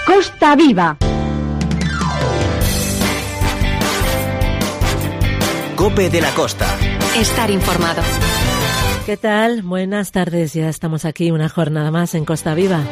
Costa Viva. COPE de la Costa. Estar informado. ¿Qué tal? Buenas tardes. Ya estamos aquí una jornada más en Costa Viva.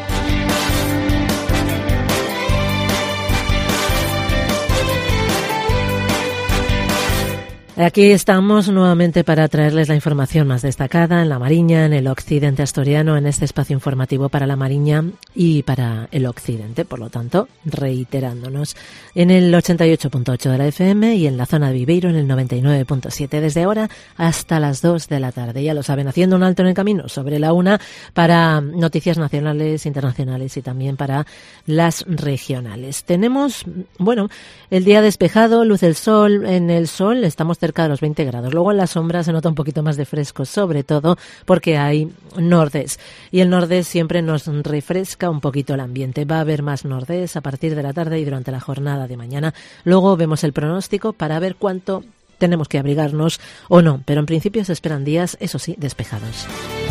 Aquí estamos nuevamente para traerles la información más destacada en la Mariña, en el occidente asturiano, en este espacio informativo para la Mariña y para el occidente. Por lo tanto, reiterándonos en el 88.8 de la FM y en la zona de Viveiro en el 99.7 desde ahora hasta las 2 de la tarde. Ya lo saben, haciendo un alto en el camino sobre la 1 para noticias nacionales, internacionales y también para las regionales. Tenemos, el día despejado, luz del sol. En el sol estamos cerca de los 20 grados. Luego en la sombra se nota un poquito más de fresco, sobre todo porque hay nordés. Y el nordés siempre nos refresca un poquito el ambiente. Va a haber más nordés a partir de la tarde y durante la jornada de mañana. Luego vemos el pronóstico para ver cuánto tenemos que abrigarnos o no. Pero en principio se esperan días, eso sí, despejados.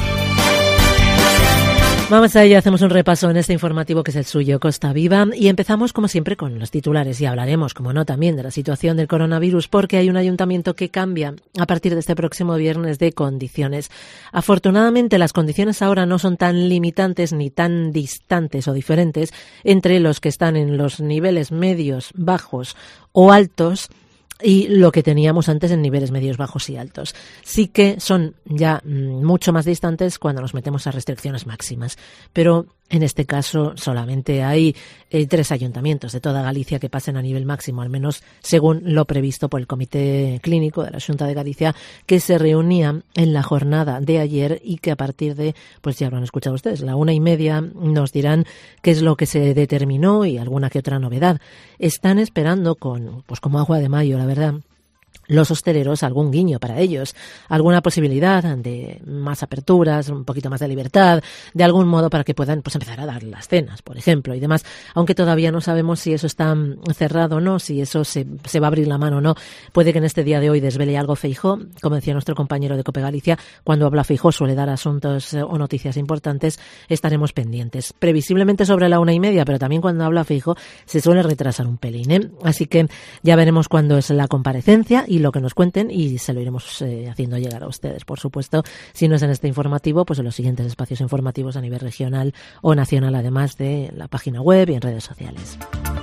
Vamos a ello, hacemos un repaso en este informativo que es el suyo, Costa Viva, y empezamos como siempre con los titulares y hablaremos, como no, también de la situación del coronavirus porque hay un ayuntamiento que cambia a partir de este próximo viernes de condiciones. Afortunadamente las condiciones ahora no son tan limitantes ni tan distantes o diferentes entre los que están en los niveles medios, bajos o altos y lo que teníamos antes en niveles medios, bajos y altos. Sí que son ya mucho más distantes cuando nos metemos a restricciones máximas, pero en este caso solamente hay 3 ayuntamientos de toda Galicia que pasen a nivel máximo, al menos según lo previsto por el Comité Clínico de la Xunta de Galicia, que se reunía en la jornada de ayer y que a partir de, pues ya lo han escuchado ustedes, la 1:30 nos dirán qué es lo que se determinó y alguna que otra novedad. Están esperando como agua de mayo, la verdad, los hosteleros algún guiño para ellos, alguna posibilidad de más aperturas, un poquito más de libertad, de algún modo para que puedan empezar a dar las cenas, por ejemplo, y demás, aunque todavía no sabemos si eso está cerrado o no, si eso se va a abrir la mano o no. Puede que en este día de hoy desvele algo Feijóo, como decía nuestro compañero de COPE Galicia, cuando habla Feijóo suele dar asuntos o noticias importantes, estaremos pendientes. Previsiblemente sobre la 1:30, pero también cuando habla Feijóo se suele retrasar un pelín, ¿eh? Así que ya veremos cuándo es la comparecencia y lo que nos cuenten y se lo iremos haciendo llegar a ustedes, por supuesto, si no es en este informativo, pues en los siguientes espacios informativos a nivel regional o nacional, además de la página web y en redes sociales.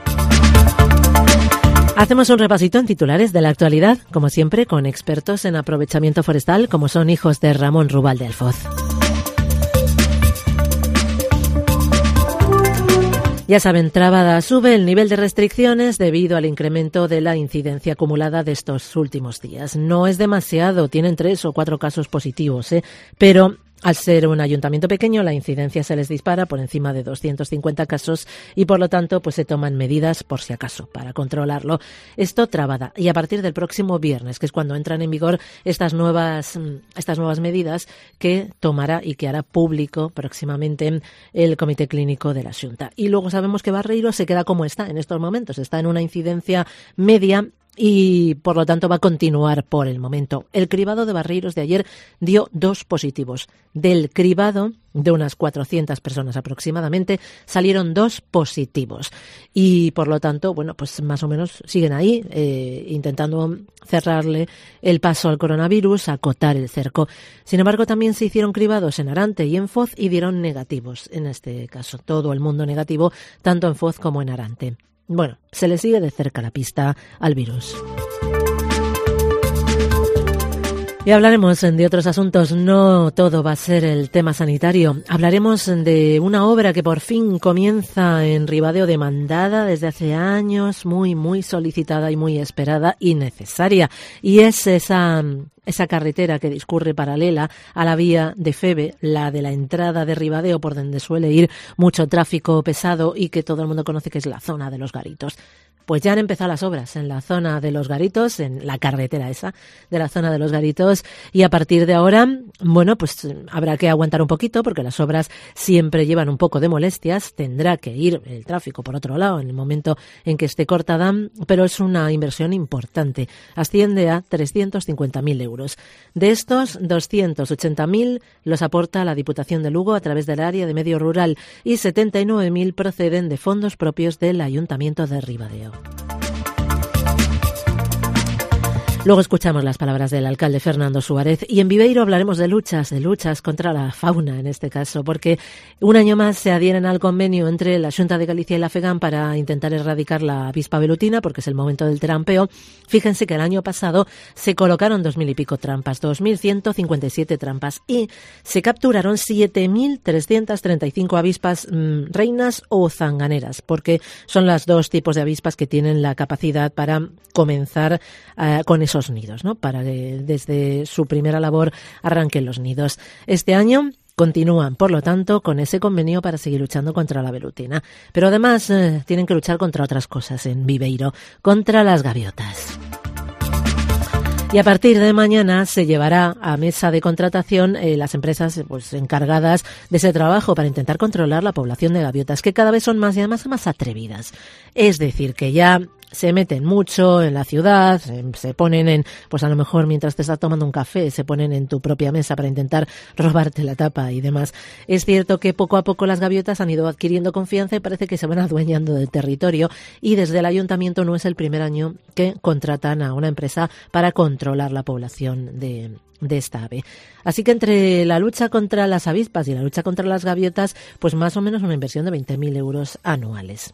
Hacemos un repasito en titulares de la actualidad, como siempre, con expertos en aprovechamiento forestal, como son hijos de Ramón Rubal de Alfoz. Ya saben, Trabada sube el nivel de restricciones debido al incremento de la incidencia acumulada de estos últimos días. No es demasiado, tienen 3 o 4 casos positivos, pero al ser un ayuntamiento pequeño, la incidencia se les dispara por encima de 250 casos y, por lo tanto, pues se toman medidas por si acaso para controlarlo. Esto Trabada. Y a partir del próximo viernes, que es cuando entran en vigor estas nuevas medidas que tomará y que hará público próximamente el Comité Clínico de la Xunta. Y luego sabemos que Barreiro se queda como está en estos momentos. Está en una incidencia media y por lo tanto va a continuar por el momento. El cribado de Barreiros de ayer dio 2 positivos. Del cribado de unas 400 personas aproximadamente salieron 2 positivos y por lo tanto, pues más o menos siguen ahí intentando cerrarle el paso al coronavirus, acotar el cerco. Sin embargo, también se hicieron cribados en Arante y en Foz y dieron negativos. En este caso, todo el mundo negativo, tanto en Foz como en Arante. Se le sigue de cerca la pista al virus. Y hablaremos de otros asuntos, no todo va a ser el tema sanitario. Hablaremos de una obra que por fin comienza en Ribadeo, demandada desde hace años, muy, muy solicitada y muy esperada y necesaria. Y es esa carretera que discurre paralela a la vía de Feve, la de la entrada de Ribadeo, por donde suele ir mucho tráfico pesado y que todo el mundo conoce que es la zona de los Garitos. pues ya han empezado las obras en la zona de Los Garitos, en la carretera esa de la zona de Los Garitos, y a partir de ahora, bueno, pues habrá que aguantar un poquito porque las obras siempre llevan un poco de molestias, tendrá que ir el tráfico por otro lado en el momento en que esté cortada, pero es una inversión importante, asciende a 350.000 euros. De estos, 280.000 los aporta la Diputación de Lugo a través del área de medio rural y 79.000 proceden de fondos propios del Ayuntamiento de Ribadeo. Luego escuchamos las palabras del alcalde Fernando Suárez y en Viveiro hablaremos de luchas contra la fauna en este caso, porque un año más se adhieren al convenio entre la Xunta de Galicia y la FEGAM para intentar erradicar la avispa velutina, porque es el momento del trampeo. Fíjense que el año pasado se colocaron 2.000 y pico trampas, 2.157 trampas, y se capturaron 7.335 avispas reinas o zanganeras, porque son los dos tipos de avispas que tienen la capacidad para comenzar con esos nidos, ¿no? Para que desde su primera labor arranquen los nidos. Este año continúan, por lo tanto, con ese convenio para seguir luchando contra la velutina. Pero además tienen que luchar contra otras cosas en Viveiro, contra las gaviotas. Y a partir de mañana se llevará a mesa de contratación las empresas pues encargadas de ese trabajo para intentar controlar la población de gaviotas, que cada vez son más y además más atrevidas. Es decir, que ya se meten mucho en la ciudad, se ponen en, pues a lo mejor mientras te estás tomando un café, se ponen en tu propia mesa para intentar robarte la tapa y demás. Es cierto que poco a poco las gaviotas han ido adquiriendo confianza y parece que se van adueñando del territorio, y desde el ayuntamiento no es el primer año que contratan a una empresa para controlar la población de esta ave. Así que entre la lucha contra las avispas y la lucha contra las gaviotas, pues más o menos una inversión de 20.000 euros anuales.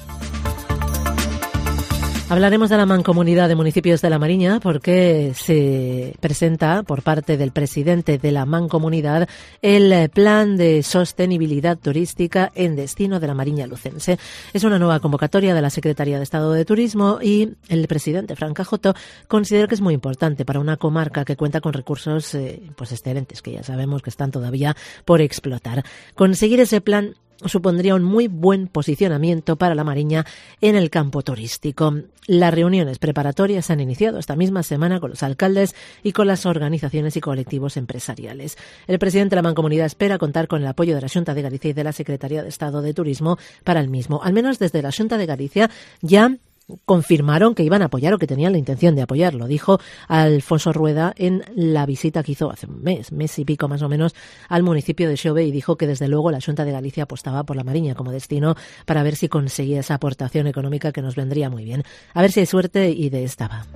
Hablaremos de la Mancomunidad de Municipios de La Mariña porque se presenta por parte del presidente de la Mancomunidad el Plan de Sostenibilidad Turística en Destino de la Mariña Lucense. Es una nueva convocatoria de la Secretaría de Estado de Turismo y el presidente, Fran Cajoto, considera que es muy importante para una comarca que cuenta con recursos pues excelentes, que ya sabemos que están todavía por explotar. Conseguir ese plan supondría un muy buen posicionamiento para La Mariña en el campo turístico. Las reuniones preparatorias se han iniciado esta misma semana con los alcaldes y con las organizaciones y colectivos empresariales. El presidente de la Mancomunidad espera contar con el apoyo de la Xunta de Galicia y de la Secretaría de Estado de Turismo para el mismo. Al menos desde la Xunta de Galicia ya confirmaron que iban a apoyar o que tenían la intención de apoyarlo. Dijo Alfonso Rueda en la visita que hizo hace un mes y pico más o menos al municipio de Xove, y dijo que desde luego la Xunta de Galicia apostaba por La Mariña como destino para ver si conseguía esa aportación económica que nos vendría muy bien. A ver si hay suerte, y de esta va.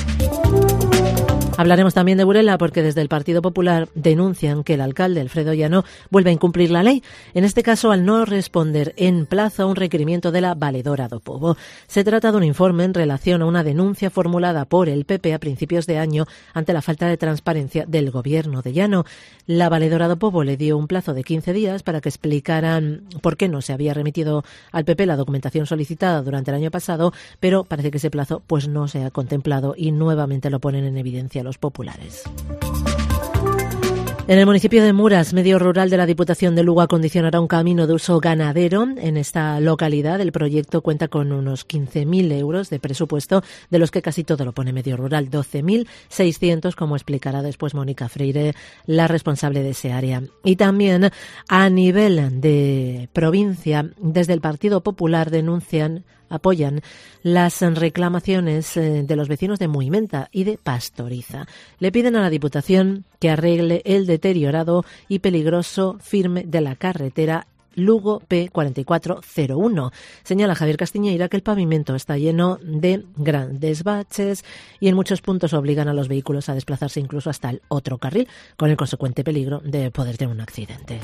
Hablaremos también de Burela porque desde el Partido Popular denuncian que el alcalde Alfredo Llano vuelve a incumplir la ley, en este caso al no responder en plazo a un requerimiento de la Valedora do Pobo. Se trata de un informe en relación a una denuncia formulada por el PP a principios de año ante la falta de transparencia del gobierno de Llano. La Valedora do Pobo le dio un plazo de 15 días para que explicaran por qué no se había remitido al PP la documentación solicitada durante el año pasado, pero parece que ese plazo pues no se ha contemplado y nuevamente lo ponen en evidencia los populares. En el municipio de Muras, medio rural de la Diputación de Lugo acondicionará un camino de uso ganadero en esta localidad. El proyecto cuenta con unos 15.000 euros de presupuesto, de los que casi todo lo pone medio rural, 12.600, como explicará después Mónica Freire, la responsable de ese área. Y también a nivel de provincia, desde el Partido Popular apoyan las reclamaciones de los vecinos de Muimenta y de Pastoriza. Le piden a la Diputación que arregle el deteriorado y peligroso firme de la carretera Lugo P4401. Señala Javier Castiñeira que el pavimento está lleno de grandes baches y en muchos puntos obligan a los vehículos a desplazarse incluso hasta el otro carril, con el consecuente peligro de poder tener un accidente.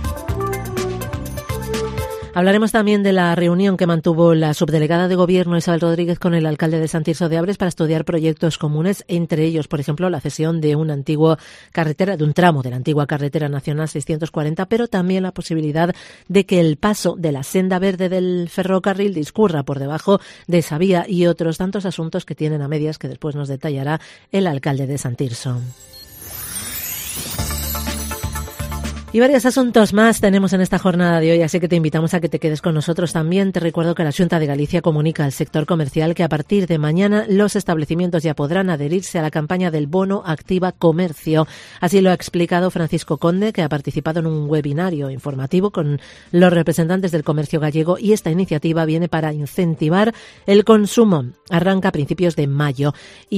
Hablaremos también de la reunión que mantuvo la subdelegada de Gobierno Isabel Rodríguez con el alcalde de Sant Tirso de Abres para estudiar proyectos comunes, entre ellos, por ejemplo, la cesión de un tramo de la antigua carretera nacional 640, pero también la posibilidad de que el paso de la senda verde del ferrocarril discurra por debajo de esa vía, y otros tantos asuntos que tienen a medias que después nos detallará el alcalde de Sant Tirso. Y varios asuntos más tenemos en esta jornada de hoy, así que te invitamos a que te quedes con nosotros también. Te recuerdo que la Xunta de Galicia comunica al sector comercial que a partir de mañana los establecimientos ya podrán adherirse a la campaña del bono Activa Comercio. Así lo ha explicado Francisco Conde, que ha participado en un webinario informativo con los representantes del comercio gallego, y esta iniciativa viene para incentivar el consumo. Arranca a principios de mayo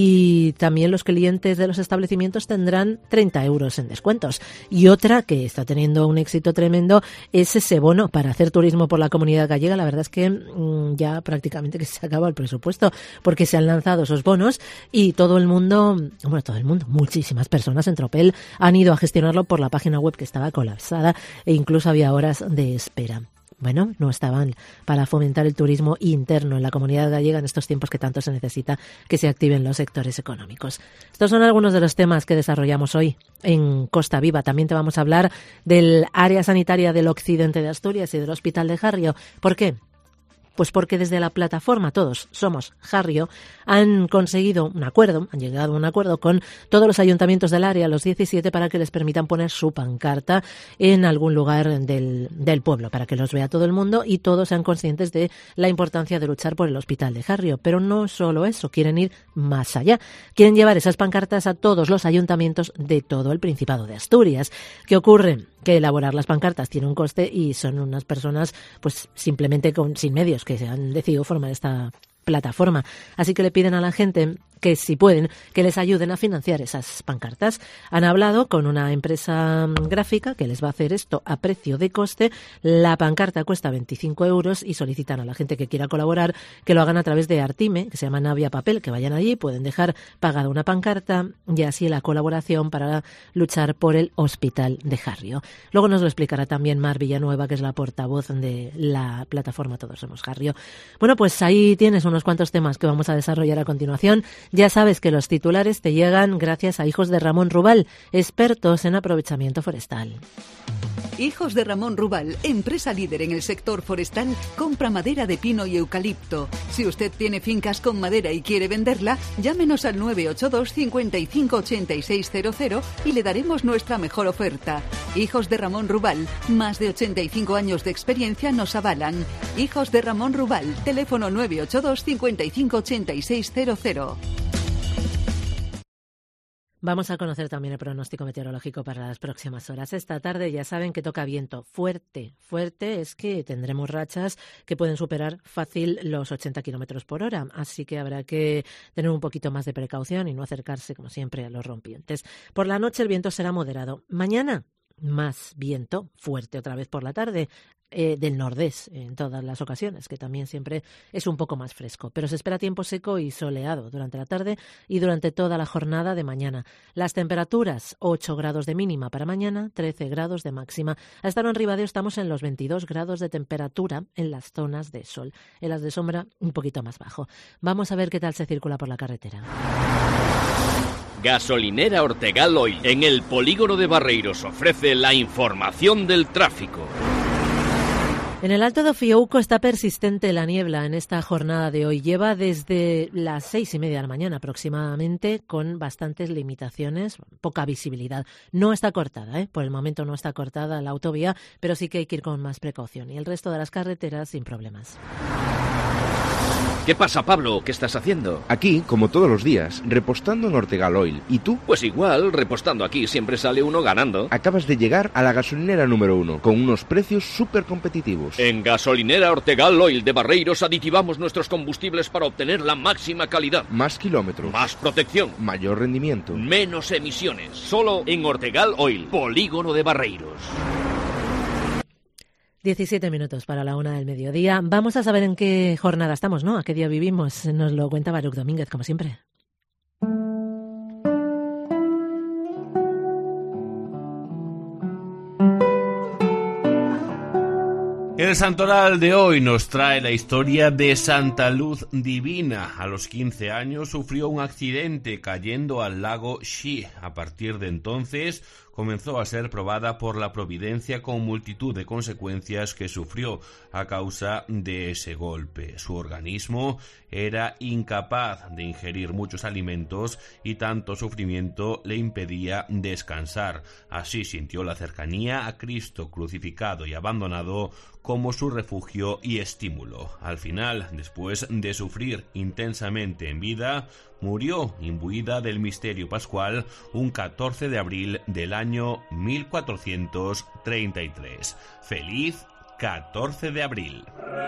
y también los clientes de los establecimientos tendrán 30 euros en descuentos. Y otra que está teniendo un éxito tremendo es ese bono para hacer turismo por la comunidad gallega. La verdad es que ya prácticamente que se acaba el presupuesto, porque se han lanzado esos bonos y todo el mundo, muchísimas personas en Tropel han ido a gestionarlo por la página web, que estaba colapsada e incluso había horas de espera. Bueno, no estaban para fomentar el turismo interno en la comunidad gallega en estos tiempos que tanto se necesita que se activen los sectores económicos. Estos son algunos de los temas que desarrollamos hoy en Costa Viva. También te vamos a hablar del área sanitaria del occidente de Asturias y del Hospital de Jarrio. ¿Por qué? Pues porque desde la plataforma Todos Somos Jarrio han conseguido un acuerdo, han llegado a un acuerdo con todos los ayuntamientos del área, los 17, para que les permitan poner su pancarta en algún lugar del pueblo, para que los vea todo el mundo y todos sean conscientes de la importancia de luchar por el Hospital de Jarrio. Pero no solo eso, quieren ir más allá. Quieren llevar esas pancartas a todos los ayuntamientos de todo el Principado de Asturias. ¿Qué ocurre? Que elaborar las pancartas tiene un coste y son unas personas pues simplemente sin medios que se han decidido formar esta plataforma. Así que le piden a la gente que, si pueden, que les ayuden a financiar esas pancartas. Han hablado con una empresa gráfica que les va a hacer esto a precio de coste. La pancarta cuesta 25 euros y solicitan a la gente que quiera colaborar que lo hagan a través de Artime, que se llama Navia Papel, que vayan allí, pueden dejar pagada una pancarta y así la colaboración para luchar por el Hospital de Jarrio. Luego nos lo explicará también Mar Villanueva, que es la portavoz de la plataforma Todos Somos Jarrio. Bueno, pues ahí tienes unos cuantos temas que vamos a desarrollar a continuación. Ya sabes que los titulares te llegan gracias a Hijos de Ramón Rubal, expertos en aprovechamiento forestal. Hijos de Ramón Rubal, empresa líder en el sector forestal, compra madera de pino y eucalipto. Si usted tiene fincas con madera y quiere venderla, llámenos al 982 55 8600 y le daremos nuestra mejor oferta. Hijos de Ramón Rubal, más de 85 años de experiencia nos avalan. Hijos de Ramón Rubal, teléfono 982 55 8600. Vamos a conocer también el pronóstico meteorológico para las próximas horas. Esta tarde ya saben que toca viento fuerte. Fuerte es que tendremos rachas que pueden superar fácil los 80 kilómetros por hora. Así que habrá que tener un poquito más de precaución y no acercarse, como siempre, a los rompientes. Por la noche el viento será moderado. Mañana, más viento fuerte otra vez por la tarde. Del nordés en todas las ocasiones, que también siempre es un poco más fresco, pero se espera tiempo seco y soleado durante la tarde y durante toda la jornada de mañana. Las temperaturas, 8 grados de mínima para mañana, 13 grados de máxima. A esta hora en Ribadeo estamos en los 22 grados de temperatura en las zonas de sol. En las de sombra, un poquito más bajo. Vamos a ver qué tal se circula por la carretera. Gasolinera Ortegal Oil, en el polígono de Barreiros, ofrece la información del tráfico. En el Alto do Fiouco está persistente la niebla en esta jornada de hoy. Lleva desde las 6:30 de la mañana aproximadamente, con bastantes limitaciones, poca visibilidad. No está cortada, por el momento no está cortada la autovía, pero sí que hay que ir con más precaución. Y el resto de las carreteras sin problemas. ¿Qué pasa, Pablo? ¿Qué estás haciendo? Aquí, como todos los días, repostando en Ortegal Oil. ¿Y tú? Pues igual, repostando aquí siempre sale uno ganando. Acabas de llegar a la gasolinera número 1, con unos precios súper competitivos. En Gasolinera Ortegal Oil de Barreiros aditivamos nuestros combustibles para obtener la máxima calidad. Más kilómetros. Más protección. Mayor rendimiento. Menos emisiones. Solo en Ortegal Oil, polígono de Barreiros. 17 minutos para la 1 del mediodía. Vamos a saber en qué jornada estamos, ¿no? ¿A qué día vivimos? Nos lo cuenta Baruch Domínguez, como siempre. El santoral de hoy nos trae la historia de Santa Luz Divina. A los 15 años sufrió un accidente cayendo al lago Xi. A partir de entonces comenzó a ser probada por la providencia con multitud de consecuencias que sufrió a causa de ese golpe. Su organismo era incapaz de ingerir muchos alimentos y tanto sufrimiento le impedía descansar. Así sintió la cercanía a Cristo crucificado y abandonado como su refugio y estímulo. Al final, después de sufrir intensamente en vida, murió imbuida del misterio pascual un 14 de abril del año 1433. ¡Feliz 14 de abril!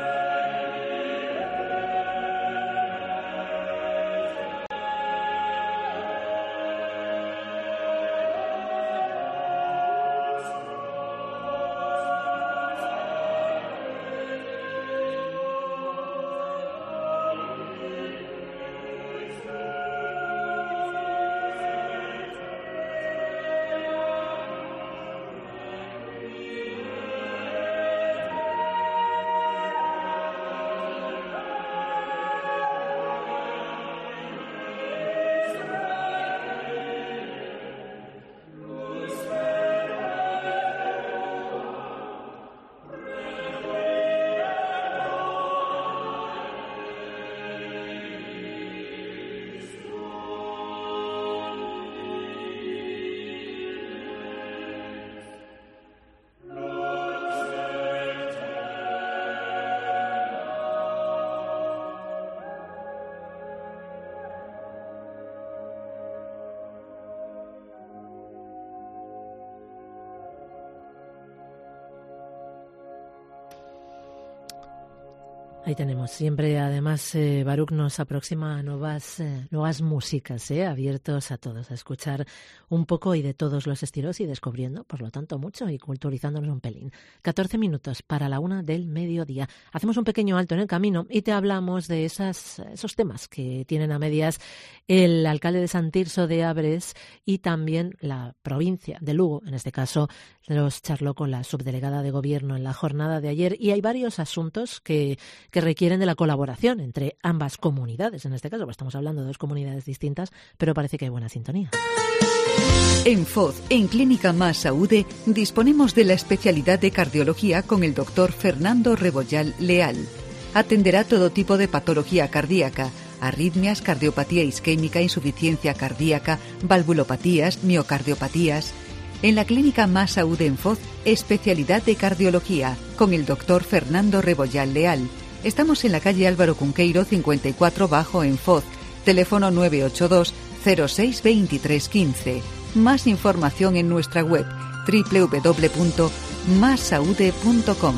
Ahí tenemos. Siempre, además, Baruch nos aproxima nuevas músicas, abiertos a todos, a escuchar un poco y de todos los estilos y descubriendo, por lo tanto, mucho y culturizándonos un pelín. 14 minutos para la 1 del mediodía. Hacemos un pequeño alto en el camino y te hablamos de esos temas que tienen a medias el alcalde de Sant Tirso de Abres y también la provincia de Lugo. En este caso, los charló con la subdelegada de Gobierno en la jornada de ayer y hay varios asuntos que requieren de la colaboración entre ambas comunidades. En este caso, pues estamos hablando de dos comunidades distintas, pero parece que hay buena sintonía. En FOZ, en Clínica Más Saúde, disponemos de la especialidad de cardiología con el doctor Fernando Rebollal Leal. Atenderá todo tipo de patología cardíaca, arritmias, cardiopatía isquémica, insuficiencia cardíaca, valvulopatías, miocardiopatías. En la Clínica Más Saúde en FOZ, especialidad de cardiología con el doctor Fernando Rebollal Leal. Estamos en la calle Álvaro Cunqueiro 54 Bajo en Foz. Teléfono 982 06 23 15. Más información en nuestra web www.massaude.com.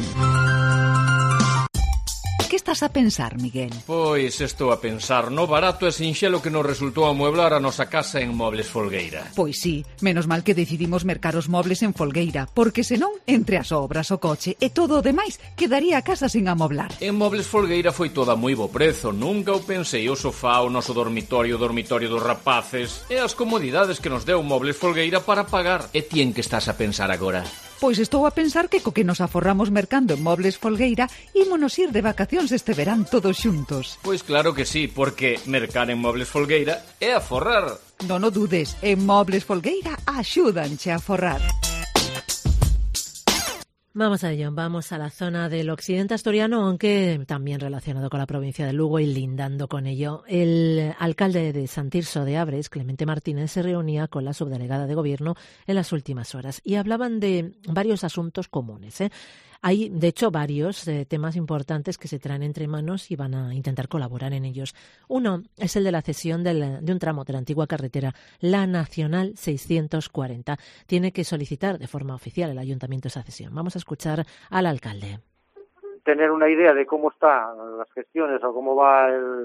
Que estás a pensar, Miguel? Pois estou a pensar no barato e sinxelo que nos resultou amueblar a nosa casa en Mobles Folgueira. Pois sí, menos mal que decidimos mercar os mobles en Folgueira, porque senón, entre as obras, o coche e todo o demais, quedaría a casa sin amoblar. En Mobles Folgueira foi toda moi bo prezo, nunca o pensei, o sofá, o noso dormitorio, o dormitorio dos rapaces e as comodidades que nos deu Mobles Folgueira para pagar. E ti en que estás a pensar agora? Pois estou a pensar que co que nos aforramos mercando en Mobles Folgueira ímonos ir de vacacións este verán todos xuntos. Pois claro que sí, porque mercar en Mobles Folgueira é aforrar. Non o dudes, en Mobles Folgueira axúdanche a aforrar. Vamos a ello, vamos a la zona del occidente asturiano, aunque también relacionado con la provincia de Lugo y lindando con ello. El alcalde de Sant Tirso de Abres, Clemente Martínez, se reunía con la subdelegada de Gobierno en las últimas horas y hablaban de varios asuntos comunes. Hay, de hecho, varios temas importantes que se traen entre manos y van a intentar colaborar en ellos. Uno es el de la cesión de un tramo de la antigua carretera, la Nacional 640. Tiene que solicitar de forma oficial el ayuntamiento esa cesión. Vamos a escuchar al alcalde. Tener una idea de cómo están las gestiones o cómo va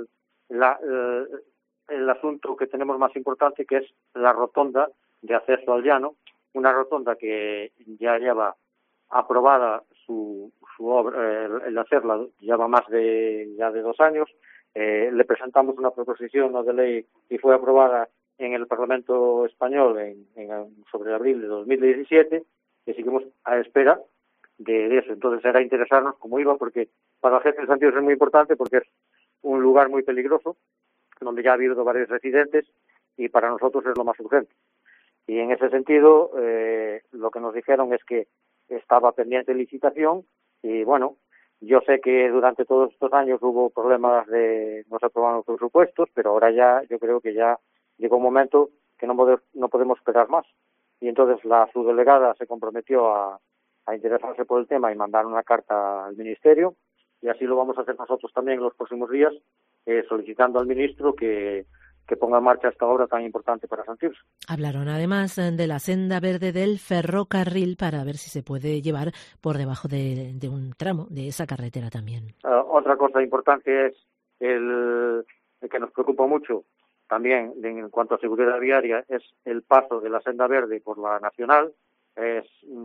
el asunto que tenemos más importante, que es la rotonda de acceso al llano, una rotonda que ya lleva aprobada su obra, el hacerla lleva más de 2 años. Le presentamos una proposición de ley y fue aprobada en el Parlamento Español sobre abril de 2017, que seguimos a espera de eso. Entonces era interesarnos cómo iba, porque para la gente de Sant Tirso es muy importante, porque es un lugar muy peligroso, donde ya ha habido varios accidentes, y para nosotros es lo más urgente. Y en ese sentido, lo que nos dijeron es que estaba pendiente de licitación y bueno, yo sé que durante todos estos años hubo problemas de no se aprobaron los presupuestos, pero ahora ya yo creo que ya llegó un momento que no podemos esperar más. Y entonces la subdelegada se comprometió a interesarse por el tema y mandar una carta al Ministerio, y así lo vamos a hacer nosotros también en los próximos días, solicitando al ministro que ponga en marcha esta obra tan importante para Santirso. Hablaron además de la senda verde del ferrocarril para ver si se puede llevar por debajo de un tramo de esa carretera también. Otra cosa importante es el que nos preocupa mucho también en cuanto a seguridad viaria, es el paso de la senda verde por la nacional. Es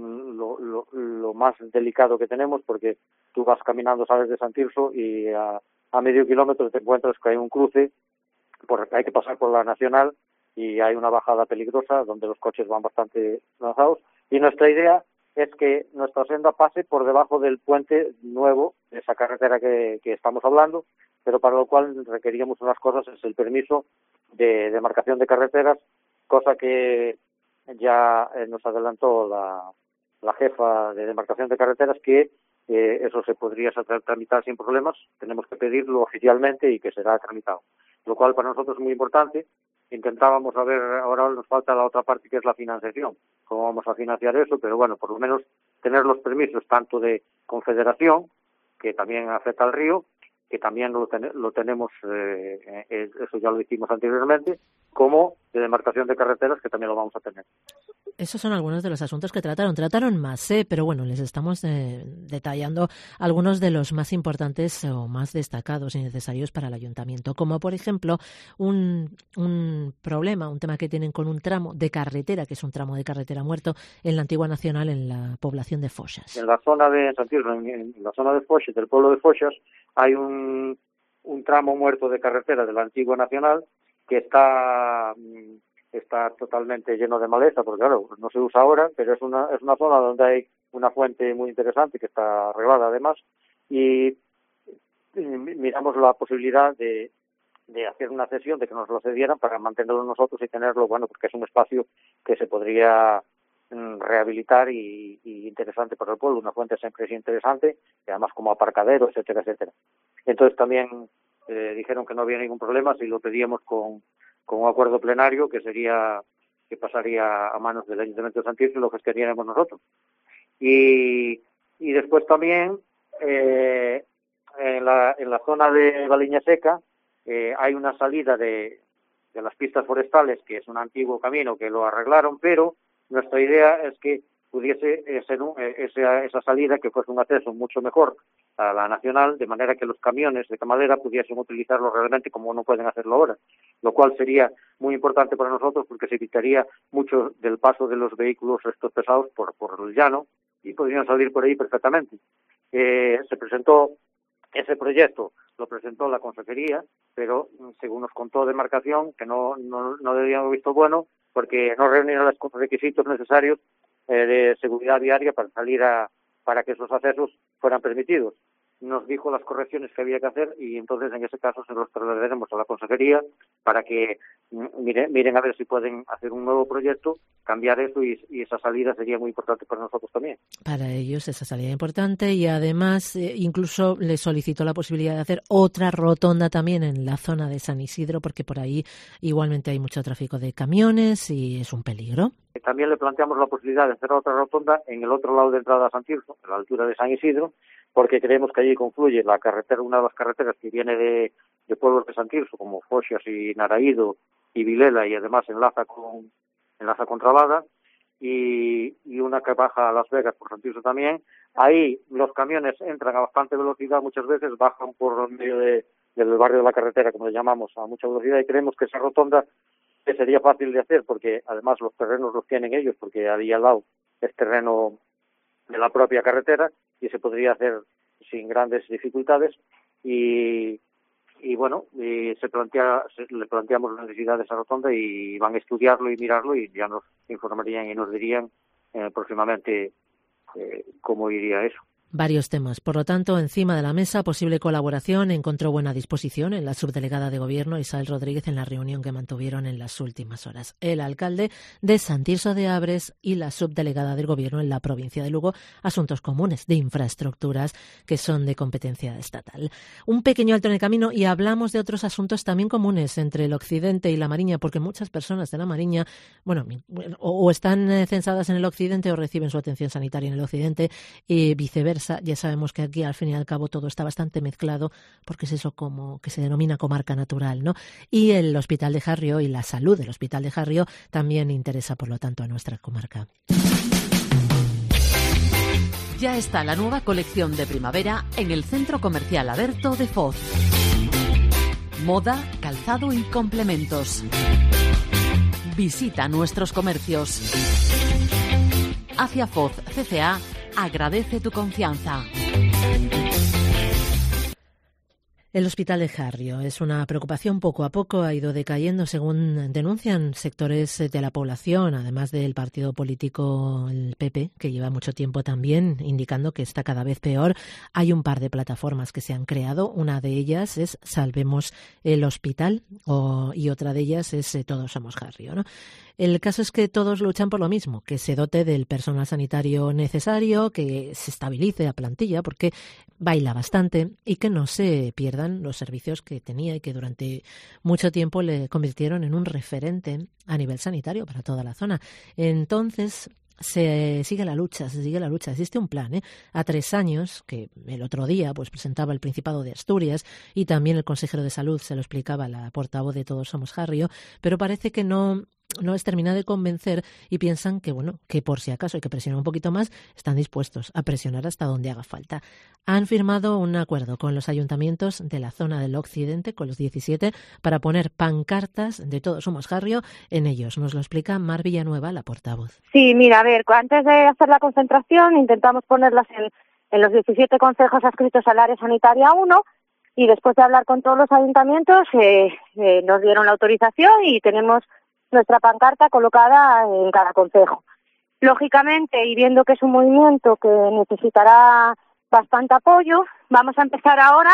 lo más delicado que tenemos, porque tú vas caminando, sales de Santirso y a medio kilómetro te encuentras que hay un cruce, hay que pasar por la nacional y hay una bajada peligrosa donde los coches van bastante lanzados, y nuestra idea es que nuestra senda pase por debajo del puente nuevo, de esa carretera que estamos hablando, pero para lo cual requeríamos unas cosas, es el permiso de demarcación de carreteras, cosa que ya nos adelantó la jefa de demarcación de carreteras, que eso se podría tramitar sin problemas. Tenemos que pedirlo oficialmente y que será tramitado, lo cual para nosotros es muy importante. Intentábamos ahora nos falta la otra parte, que es la financiación, cómo vamos a financiar eso, pero bueno, por lo menos tener los permisos tanto de Confederación, que también afecta al río, que también lo tenemos, eso ya lo hicimos anteriormente, como de demarcación de carreteras, que también lo vamos a tener. Esos son algunos de los asuntos que trataron más, pero bueno, les estamos detallando algunos de los más importantes o más destacados y necesarios para el ayuntamiento, como por ejemplo un problema, un tema que tienen con un tramo de carretera, que es un tramo de carretera muerto en la antigua nacional, en la población de Foxas. En la zona de Santirso, en la zona de Foxas, del pueblo de Foxas, hay un tramo muerto de carretera de la antigua nacional que está totalmente lleno de maleza, porque claro, no se usa ahora, pero es una zona donde hay una fuente muy interesante que está arreglada además, y miramos la posibilidad de hacer una cesión, de que nos lo cedieran para mantenerlo nosotros y tenerlo, bueno, porque es un espacio que se podría rehabilitar y interesante para el pueblo. Una fuente siempre es interesante, y además como aparcadero, etcétera, etcétera. Entonces también dijeron que no había ningún problema si lo pedíamos con un acuerdo plenario, que pasaría a manos del Ayuntamiento de Santirso y lo gestionaríamos nosotros. Y después también en la zona de Valiña Seca hay una salida de las pistas forestales, que es un antiguo camino que lo arreglaron, pero nuestra idea es que pudiese ser esa salida, que fuese un acceso mucho mejor a la nacional, de manera que los camiones de madera pudiesen utilizarlo realmente como no pueden hacerlo ahora, lo cual sería muy importante para nosotros, porque se evitaría mucho del paso de los vehículos estos pesados por el llano, y podrían salir por ahí perfectamente. Se presentó ese proyecto, lo presentó la consejería, pero según nos contó demarcación, que no habíamos visto bueno, porque no reunía los requisitos necesarios de seguridad viaria para que esos accesos fueran permitidos. Nos dijo las correcciones que había que hacer, y entonces en ese caso se los trasladaremos a la consejería para que miren a ver si pueden hacer un nuevo proyecto, cambiar eso, y esa salida sería muy importante para nosotros también. Para ellos esa salida importante, y además incluso les solicitó la posibilidad de hacer otra rotonda también en la zona de San Isidro, porque por ahí igualmente hay mucho tráfico de camiones y es un peligro. También le planteamos la posibilidad de hacer otra rotonda en el otro lado de entrada a Santirso, a la altura de San Isidro, porque creemos que allí confluye la carretera, una de las carreteras que viene de pueblos de Santirso, como Foxas y Naraído y Vilela, y además enlaza con Trabada, y una que baja a Las Vegas por Santirso también. Ahí los camiones entran a bastante velocidad, muchas veces bajan por medio del barrio de la carretera, como le llamamos, a mucha velocidad, y creemos que esa rotonda sería fácil de hacer, porque además los terrenos los tienen ellos, porque ahí al lado es terreno de la propia carretera, y se podría hacer sin grandes dificultades, y bueno, le planteamos la necesidad de esa rotonda, y van a estudiarlo y mirarlo, y ya nos informarían y nos dirían próximamente cómo iría eso. varios temas. Por lo tanto, encima de la mesa, posible colaboración. Encontró buena disposición en la subdelegada de Gobierno, Isabel Rodríguez, en la reunión que mantuvieron en las últimas horas. El alcalde de Sant Tirso de Abres y la subdelegada del Gobierno en la provincia de Lugo, asuntos comunes de infraestructuras que son de competencia estatal. Un pequeño alto en el camino y hablamos de otros asuntos también comunes entre el occidente y la Mariña, porque muchas personas de la Mariña, o están censadas en el occidente o reciben su atención sanitaria en el occidente y viceversa. Ya sabemos que aquí al fin y al cabo todo está bastante mezclado porque es eso como que se denomina comarca natural, ¿no? Y el Hospital de Jarrio y la salud del Hospital de Jarrio también interesa, por lo tanto, a nuestra comarca. Ya está la nueva colección de primavera en el Centro Comercial Aberto de Foz. Moda, calzado y complementos. Visita nuestros comercios. Hacia Foz CCA agradece tu confianza. El Hospital de Jarrio es una preocupación. Poco a poco ha ido decayendo, según denuncian sectores de la población, además del partido político, el PP, que lleva mucho tiempo también indicando que está cada vez peor. Hay un par de plataformas que se han creado. Una de ellas es Salvemos el Hospital y otra de ellas es Todos Somos Jarrio, ¿no? El caso es que todos luchan por lo mismo, que se dote del personal sanitario necesario, que se estabilice la plantilla, porque baila bastante, y que no se pierdan los servicios que tenía y que durante mucho tiempo le convirtieron en un referente a nivel sanitario para toda la zona. Entonces, se sigue la lucha. Existe un plan, a 3 años, que el otro día presentaba el Principado de Asturias y también el consejero de Salud se lo explicaba la portavoz de Todos Somos Jarrio, pero parece que no les termina de convencer y piensan que por si acaso hay que presionar un poquito más, están dispuestos a presionar hasta donde haga falta. Han firmado un acuerdo con los ayuntamientos de la zona del occidente, con los 17, para poner pancartas de Todos Somos Jarrio en ellos. Nos lo explica Mar Villanueva, la portavoz. Sí, mira, a ver, antes de hacer la concentración intentamos ponerlas en los 17 concejos adscritos al área sanitaria 1 y después de hablar con todos los ayuntamientos nos dieron la autorización y tenemos nuestra pancarta colocada en cada concejo. Lógicamente, y viendo que es un movimiento que necesitará bastante apoyo, vamos a empezar ahora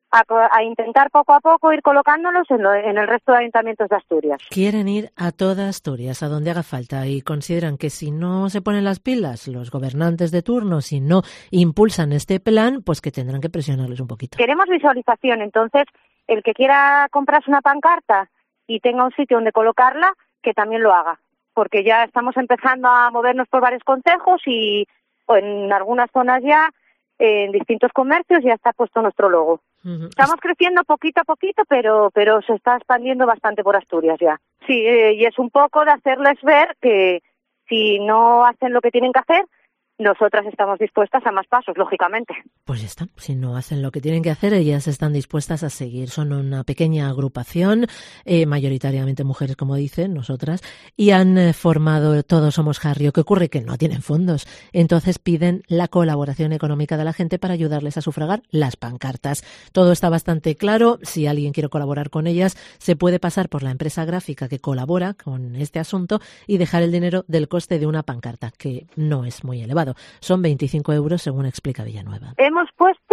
a intentar poco a poco ir colocándolos en el resto de ayuntamientos de Asturias. Quieren ir a toda Asturias, a donde haga falta, y consideran que si no se ponen las pilas los gobernantes de turno, si no impulsan este plan, pues que tendrán que presionarles un poquito. Queremos visualización, entonces el que quiera comprarse una pancarta y tenga un sitio donde colocarla, que también lo haga, porque ya estamos empezando a movernos por varios concejos y en algunas zonas ya, en distintos comercios, ya está puesto nuestro logo. Uh-huh. Estamos creciendo poquito a poquito, pero se está expandiendo bastante por Asturias ya. Sí, y es un poco de hacerles ver que si no hacen lo que tienen que hacer, nosotras estamos dispuestas a más pasos, lógicamente. Pues ya está. Si no hacen lo que tienen que hacer, ellas están dispuestas a seguir. Son una pequeña agrupación, mayoritariamente mujeres, como dicen, nosotras, y han formado Todos Somos Jarrio. ¿Qué ocurre? Que no tienen fondos. Entonces piden la colaboración económica de la gente para ayudarles a sufragar las pancartas. Todo está bastante claro. Si alguien quiere colaborar con ellas, se puede pasar por la empresa gráfica que colabora con este asunto y dejar el dinero del coste de una pancarta, que no es muy elevado. Son 25 euros, según explica Villanueva. Hemos puesto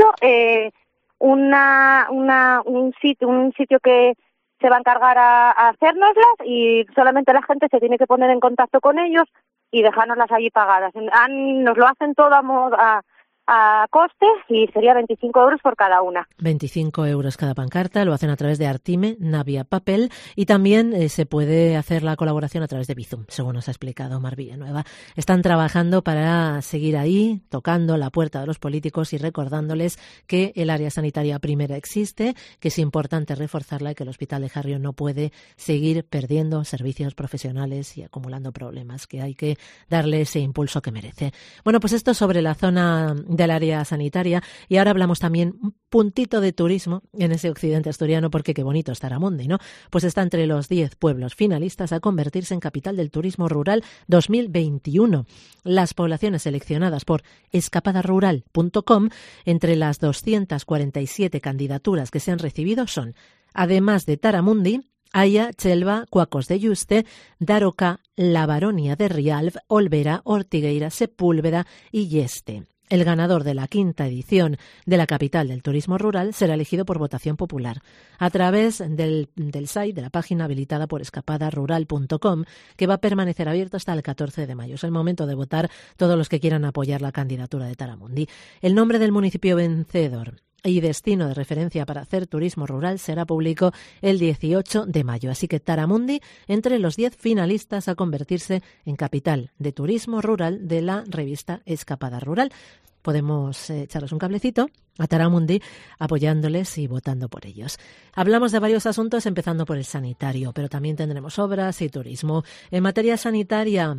un sitio que se va a encargar a hacérnoslas y solamente la gente se tiene que poner en contacto con ellos y dejárnoslas allí pagadas. Nos lo hacen todo a coste y sería 25 euros por cada una. 25 euros cada pancarta, lo hacen a través de Artime, Navia Papel y también se puede hacer la colaboración a través de Bizum, según nos ha explicado Mar Villanueva. Están trabajando para seguir ahí, tocando la puerta de los políticos y recordándoles que el área sanitaria primera existe, que es importante reforzarla y que el Hospital de Jarrio no puede seguir perdiendo servicios profesionales y acumulando problemas, que hay que darle ese impulso que merece. Bueno, pues esto sobre la zona del área sanitaria y ahora hablamos también un puntito de turismo en ese occidente asturiano porque qué bonito es Taramundi, ¿no? Pues está entre los 10 pueblos finalistas a convertirse en capital del turismo rural 2021. Las poblaciones seleccionadas por escapadarural.com entre las 247 candidaturas que se han recibido son, además de Taramundi, Haya, Chelva, Cuacos de Yuste, Daroca, La Baronia de Rialb, Olvera, Ortigueira, Sepúlveda y Yeste. El ganador de la 5ª edición de la Capital del Turismo Rural será elegido por votación popular a través del site de la página habilitada por escapadarural.com, que va a permanecer abierto hasta el 14 de mayo. Es el momento de votar todos los que quieran apoyar la candidatura de Taramundi. El nombre del municipio vencedor y destino de referencia para hacer turismo rural será público el 18 de mayo. Así que Taramundi, entre los 10 finalistas a convertirse en capital de turismo rural de la revista Escapada Rural. Podemos echarles un cablecito a Taramundi apoyándoles y votando por ellos. Hablamos de varios asuntos, empezando por el sanitario, pero también tendremos obras y turismo. En materia sanitaria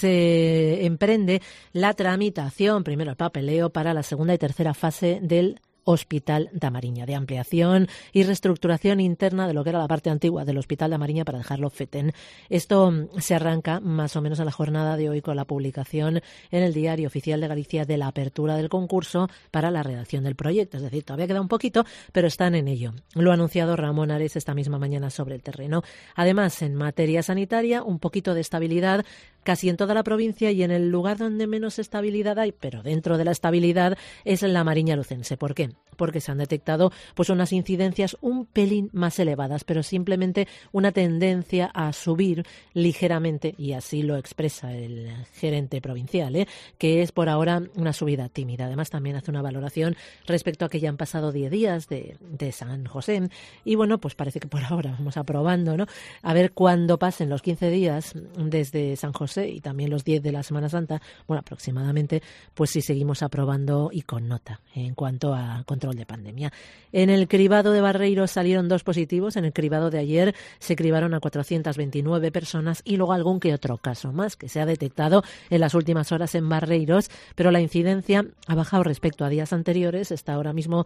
se emprende la tramitación, primero el papeleo, para la 2ª y 3ª fase del Hospital da Mariña, de ampliación y reestructuración interna de lo que era la parte antigua del Hospital da Mariña para dejarlo FETEN. Esto se arranca más o menos en la jornada de hoy con la publicación en el Diario Oficial de Galicia de la apertura del concurso para la redacción del proyecto. Es decir, todavía queda un poquito, pero están en ello. Lo ha anunciado Ramón Ares esta misma mañana sobre el terreno. Además, en materia sanitaria, un poquito de estabilidad casi en toda la provincia, y en el lugar donde menos estabilidad hay, pero dentro de la estabilidad, es en la Mariña Lucense. ¿Por qué? Porque se han detectado unas incidencias un pelín más elevadas, pero simplemente una tendencia a subir ligeramente, y así lo expresa el gerente provincial, que es por ahora una subida tímida. Además, también hace una valoración respecto a que ya han pasado 10 días de San José, y bueno, pues parece que por ahora vamos aprobando, ¿no? A ver cuándo pasen los 15 días desde San José y también los 10 de la Semana Santa, bueno, aproximadamente, pues si seguimos aprobando y con nota en cuanto a control de pandemia. En el cribado de Barreiros salieron 2 positivos. En el cribado de ayer se cribaron a 429 personas y luego algún que otro caso más que se ha detectado en las últimas horas en Barreiros, pero la incidencia ha bajado respecto a días anteriores. Está ahora mismo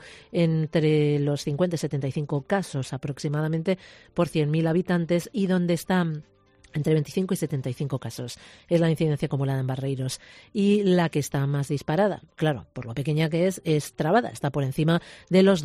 entre los 50 y 75 casos aproximadamente por 100.000 habitantes, y donde están entre 25 y 75 casos. Es la incidencia acumulada en Barreiros. Y la que está más disparada, claro, por lo pequeña que es Trabada. Está por encima de los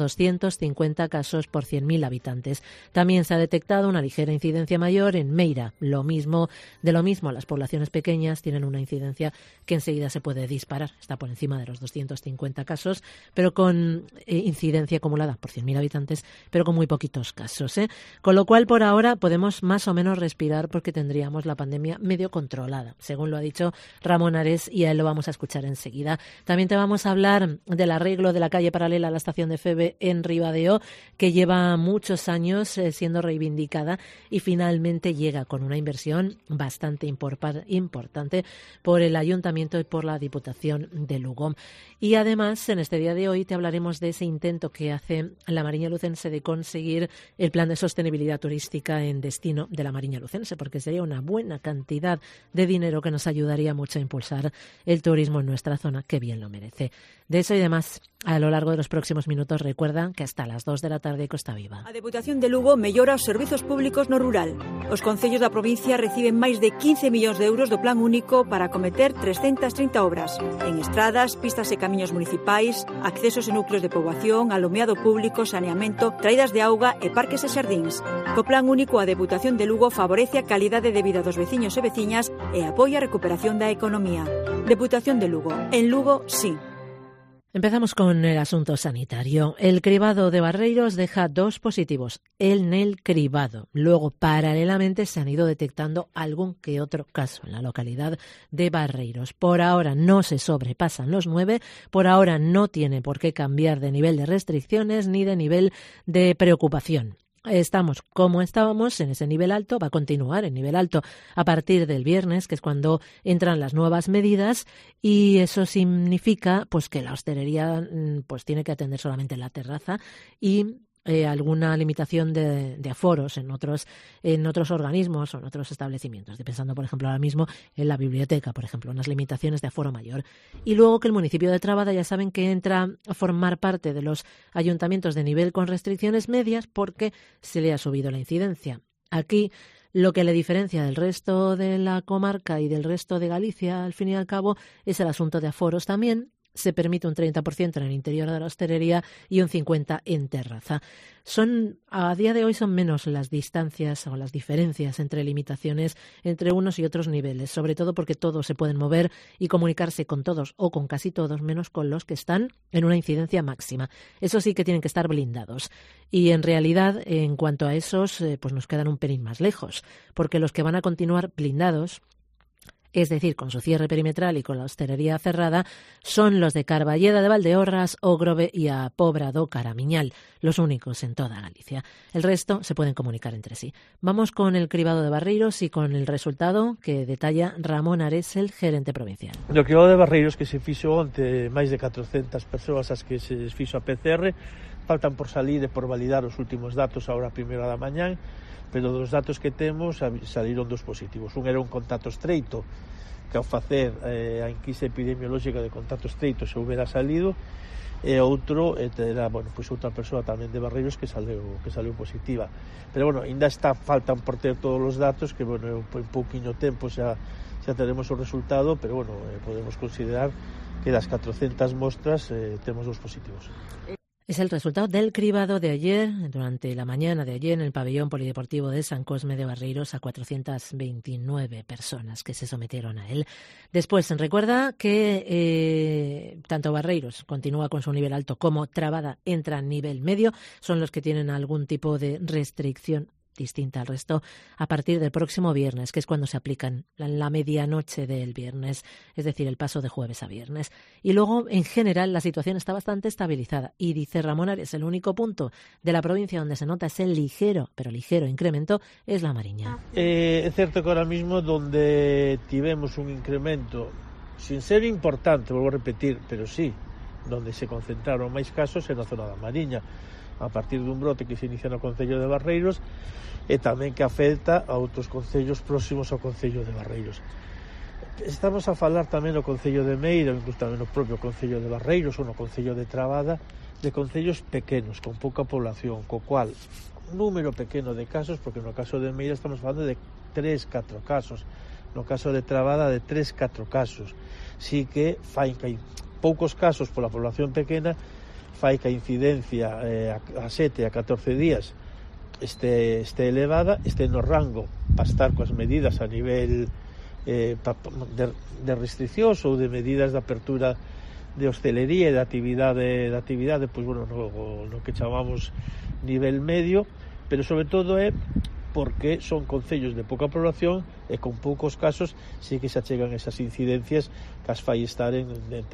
250 casos por 100.000 habitantes. También se ha detectado una ligera incidencia mayor en Meira. Lo mismo, las poblaciones pequeñas tienen una incidencia que enseguida se puede disparar. Está por encima de los 250 casos, pero con incidencia acumulada por 100.000 habitantes, pero con muy poquitos casos, Con lo cual, por ahora, podemos más o menos respirar, porque tendríamos la pandemia medio controlada, según lo ha dicho Ramón Ares, y a él lo vamos a escuchar enseguida. También te vamos a hablar del arreglo de la calle paralela a la estación de Feve en Ribadeo, que lleva muchos años siendo reivindicada y finalmente llega con una inversión bastante importante por el Ayuntamiento y por la Diputación de Lugo. Y además, en este día de hoy te hablaremos de ese intento que hace la Mariña Lucense de conseguir el plan de sostenibilidad turística en destino de la Mariña Lucense, porque sería una buena cantidad de dinero que nos ayudaría mucho a impulsar el turismo en nuestra zona, que bien lo merece. De eso y demás, a lo largo de los próximos minutos, recuerda que hasta las 2 de la tarde Costa Viva. A Deputación de Lugo mellora os servizos públicos no rural. Os concellos da provincia reciben máis de 15 millóns de euros do Plan Único para acometer 330 obras en estradas, pistas e camiños municipais, accesos e núcleos de poboación, alumeado público, saneamento, traídas de auga e parques e xardíns. Co Plan Único, a Deputación de Lugo favorece a calidade de vida dos veciños e veciñas e apoia a recuperación da economía. Deputación de Lugo. En Lugo, sí. Empezamos con el asunto sanitario. El cribado de Barreiros deja 2 positivos en el cribado. Luego, paralelamente, se han ido detectando algún que otro caso en la localidad de Barreiros. Por ahora no se sobrepasan los 9. Por ahora no tiene por qué cambiar de nivel de restricciones ni de nivel de preocupación. Estamos como estábamos, en ese nivel alto. Va a continuar en nivel alto a partir del viernes, que es cuando entran las nuevas medidas, y eso significa pues que la hostelería pues tiene que atender solamente en la terraza y alguna limitación de aforos en otros organismos o en otros establecimientos. Estoy pensando, por ejemplo, ahora mismo en la biblioteca, por ejemplo, unas limitaciones de aforo mayor. Y luego que el municipio de Trabada, ya saben que entra a formar parte de los ayuntamientos de nivel con restricciones medias porque se le ha subido la incidencia. Aquí lo que le diferencia del resto de la comarca y del resto de Galicia, al fin y al cabo, es el asunto de aforos también. Se permite un 30% en el interior de la hostelería y un 50% en terraza. A día de hoy son menos las distancias o las diferencias entre limitaciones entre unos y otros niveles, sobre todo porque todos se pueden mover y comunicarse con todos o con casi todos, menos con los que están en una incidencia máxima. Eso sí que tienen que estar blindados. Y en realidad, en cuanto a esos, pues nos quedan un pelín más lejos, porque los que van a continuar blindados, es decir, con su cierre perimetral y con la hostelería cerrada, son los de Carballeda de Valdeorras, Ógrove y a Pobra do Caramiñal, los únicos en toda Galicia. El resto se pueden comunicar entre sí. Vamos con el cribado de Barreiros y con el resultado que detalla Ramón Aresel, gerente provincial. No cribado de Barreiros que se fixo onte máis de 400 persoas as que se fixo a PCR, faltan por salir e por validar os últimos datos agora a primeira da mañán, pero dos datos que temos saliron dos positivos. Un era un contacto estreito, que ao facer a enquisa epidemiolóxica de contacto estreito se houbera salido, e outro era, outra persoa tamén de Barreiros que saliu positiva. Pero ainda faltan por ter todos os datos, que en pouquiño tempo xa teremos o resultado, pero podemos considerar que das 400 mostras temos dos positivos. Es el resultado del cribado de ayer, durante la mañana de ayer, en el pabellón polideportivo de San Cosme de Barreiros, a 429 personas que se sometieron a él. Después, recuerda que tanto Barreiros continúa con su nivel alto como Trabada entra en nivel medio, son los que tienen algún tipo de restricción distinta al resto a partir del próximo viernes, que es cuando se aplican la medianoche del viernes, es decir, el paso de jueves a viernes. Y luego, en general, la situación está bastante estabilizada y, dice Ramón Ares, el único punto de la provincia donde se nota ese ligero incremento es la Mariña. É certo que ahora mismo donde tivemos un incremento, sin ser importante, volvo a repetir, pero sí, donde se concentraron máis casos é na zona da Mariña, a partir dun brote que se inicia no Concello de Barreiros e tamén que afecta a outros concellos próximos ao Concello de Barreiros. Estamos a falar tamén no Concello de Meira, incluso tamén no propio Concello de Barreiros ou no Concello de Trabada, de concellos pequenos, con pouca población, co cual un número pequeno de casos, porque no caso de Meira estamos falando de 3-4 casos, no caso de Trabada de 3-4 casos. Si que fai que hai poucos casos pola población pequena, fai que a incidencia a 7 a 14 días este elevada, este no rango para estar coas medidas a nivel de restriccións ou de medidas de apertura de hostelería e de actividade pois no que chamamos nivel medio, pero sobre todo é porque son concellos de pouca población e con poucos casos sí que se achegan esas incidencias que as fai estar en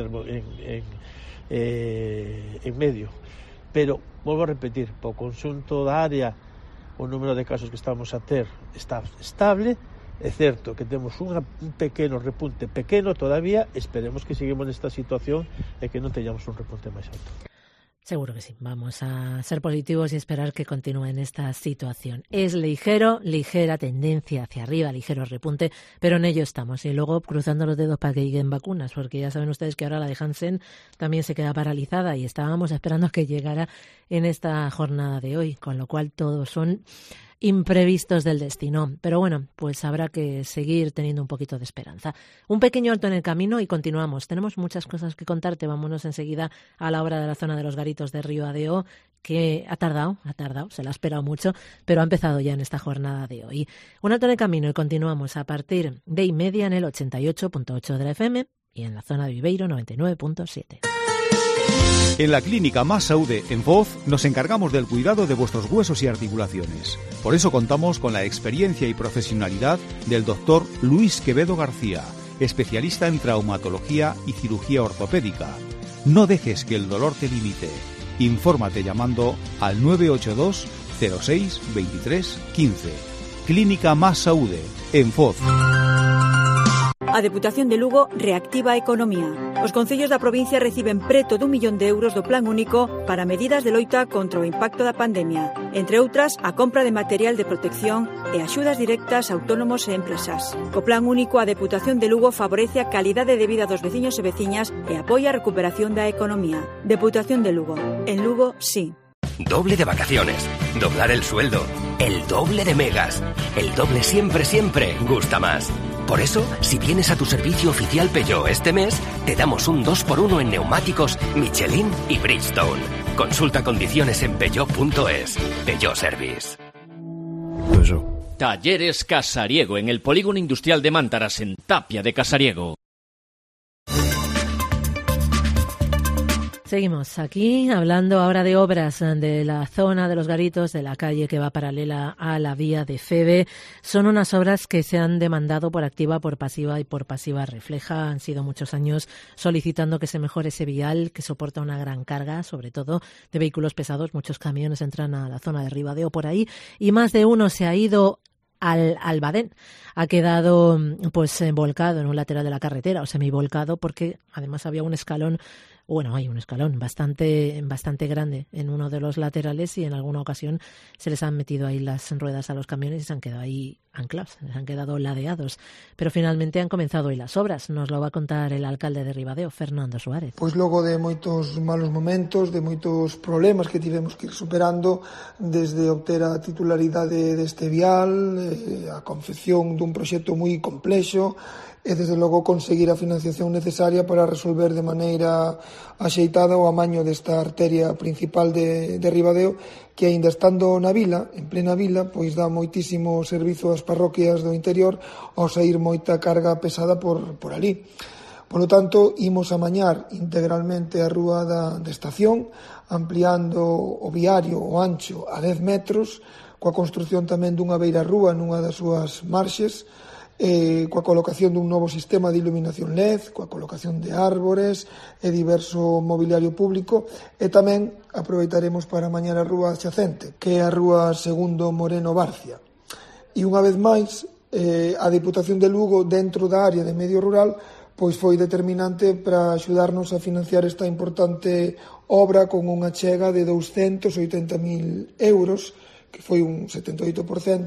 medio. Pero, volvo a repetir, para o conxunto da área o número de casos que estamos a ter está estable. É certo que temos un pequeno repunte, pequeno todavía, esperemos que seguimos nesta situación e que non teñamos un repunte máis alto. Seguro que sí, vamos a ser positivos y esperar que continúe en esta situación. Es ligera tendencia hacia arriba, ligero repunte, pero en ello estamos. Y luego cruzando los dedos para que lleguen vacunas, porque ya saben ustedes que ahora la de Janssen también se queda paralizada y estábamos esperando que llegara en esta jornada de hoy, con lo cual todos son imprevistos del destino. Pero bueno, pues habrá que seguir teniendo un poquito de esperanza. Un pequeño alto en el camino y continuamos. Tenemos muchas cosas que contarte. Vámonos enseguida a la hora de la zona de los Garitos de Río Adeo, que ha tardado, se la ha esperado mucho, pero ha empezado ya en esta jornada de hoy. Un alto en el camino y continuamos a partir de 1:30 en el 88.8 de la FM y en la zona de Viveiro 99.7. En la Clínica Más Saúde en Foz nos encargamos del cuidado de vuestros huesos y articulaciones. Por eso contamos con la experiencia y profesionalidad del doctor Luis Quevedo García, especialista en traumatología y cirugía ortopédica. No dejes que el dolor te limite. Infórmate llamando al 982 06 23 15. Clínica Más Saúde en Foz. A Deputación de Lugo reactiva a economía. Os concellos da provincia reciben preto d'1 millón de euros do Plan Único para medidas de loita contra o impacto da pandemia. Entre outras, a compra de material de protección e axudas directas a autónomos e empresas. Co Plan Único, a Deputación de Lugo favorece a calidade de vida dos veciños e veciñas e apoia a recuperación da economía. Deputación de Lugo. En Lugo, sí. Doble de vacaciones, doblar el sueldo, el doble de megas. El doble siempre, siempre gusta más. Por eso, si vienes a tu servicio oficial Peugeot este mes, te damos un 2x1 en neumáticos Michelin y Bridgestone. Consulta condiciones en peugeot.es. Peugeot Service. Talleres Casariego, en el Polígono Industrial de Mántaras, en Tapia de Casariego. Seguimos aquí hablando ahora de obras de la zona de los Garitos, de la calle que va paralela a la vía de Feve. Son unas obras que se han demandado por activa, por pasiva y por pasiva refleja. Han sido muchos años solicitando que se mejore ese vial que soporta una gran carga, sobre todo de vehículos pesados. Muchos camiones entran a la zona de Ribadeo por ahí y más de uno se ha ido al Albadén. Ha quedado pues volcado en un lateral de la carretera o semivolcado porque además había un escalón. Bueno, hay un escalón bastante grande en uno de los laterales y en alguna ocasión se les han metido ahí las ruedas a los camiones y se han quedado ahí anclados, se han quedado ladeados. Pero finalmente han comenzado hoy las obras. Nos lo va a contar el alcalde de Ribadeo, Fernando Suárez. Pois logo de moitos malos momentos, de moitos problemas que tivemos que ir superando, desde obter a titularidade deste vial, a confección dun proxecto moi complexo, e desde logo conseguir a financiación necesaria para resolver de maneira axeitada o amaño desta arteria principal de Ribadeo, que aínda estando na vila, en plena vila, pois dá moitísimo servizo ás parroquias do interior ao sair moita carga pesada por ali. Por lo tanto, imos amañar integralmente a rúa da estación, ampliando o viario, o ancho, a 10 metros, coa construción tamén dunha beirarrúa nunha das súas marxes, coa colocación dun novo sistema de iluminación LED, coa colocación de árbores e diverso mobiliario público, e tamén aproveitaremos para amañar a rúa xacente, que é a rúa Segundo Moreno Barcia. E unha vez máis, a Diputación de Lugo, dentro da área de medio rural, pois foi determinante para axudarnos a financiar esta importante obra con unha chega de 280.000 euros, que foi un 78%,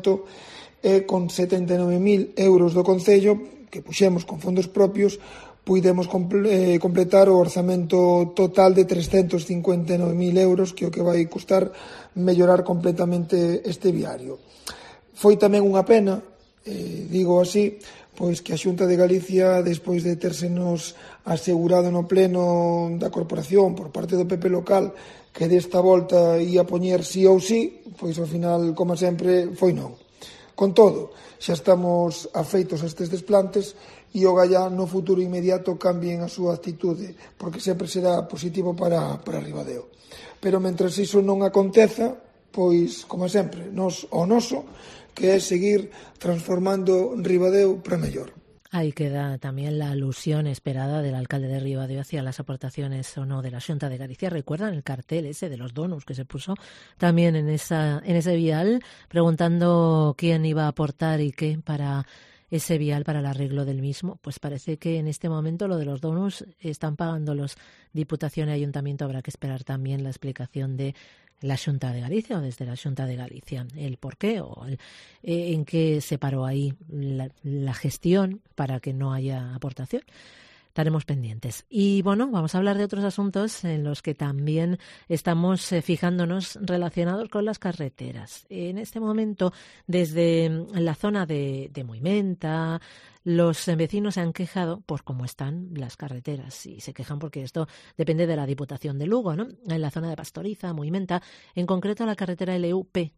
e con 79.000 euros do Concello, que puxemos con fondos propios, puidemos completar o orzamento total de 359.000 euros, que é o que vai custar mellorar completamente este viario. Foi tamén unha pena, digo así, pois que a Xunta de Galicia, despois de tersenos asegurado no pleno da corporación por parte do PP local que desta volta ia poñer sí ou sí, pois ao final, como sempre, foi non. Con todo, xa estamos afeitos a estes desplantes e o Gallá no futuro inmediato cambien a súa actitude, porque sempre será positivo para Ribadeo. Pero mentres iso non aconteza, pois, como sempre, nos o noso, que é seguir transformando Ribadeo para mellor. Ahí queda también la alusión esperada del alcalde de Ribadeo hacia las aportaciones o no de la Xunta de Galicia. ¿Recuerdan el cartel ese de los donuts que se puso también en ese vial, preguntando quién iba a aportar y qué para ese vial, para el arreglo del mismo? Pues parece que en este momento lo de los donuts están pagando los Diputación y Ayuntamiento. Habrá que esperar también la explicación de la Xunta de Galicia o desde la Xunta de Galicia, el por qué o en qué se paró ahí la gestión para que no haya aportación. Estaremos pendientes. Y bueno, vamos a hablar de otros asuntos en los que también estamos fijándonos relacionados con las carreteras. En este momento, desde la zona de Moimenta, los vecinos se han quejado por cómo están las carreteras y se quejan porque esto depende de la Diputación de Lugo, ¿no? En la zona de Pastoriza, Moimenta, en concreto la carretera LUP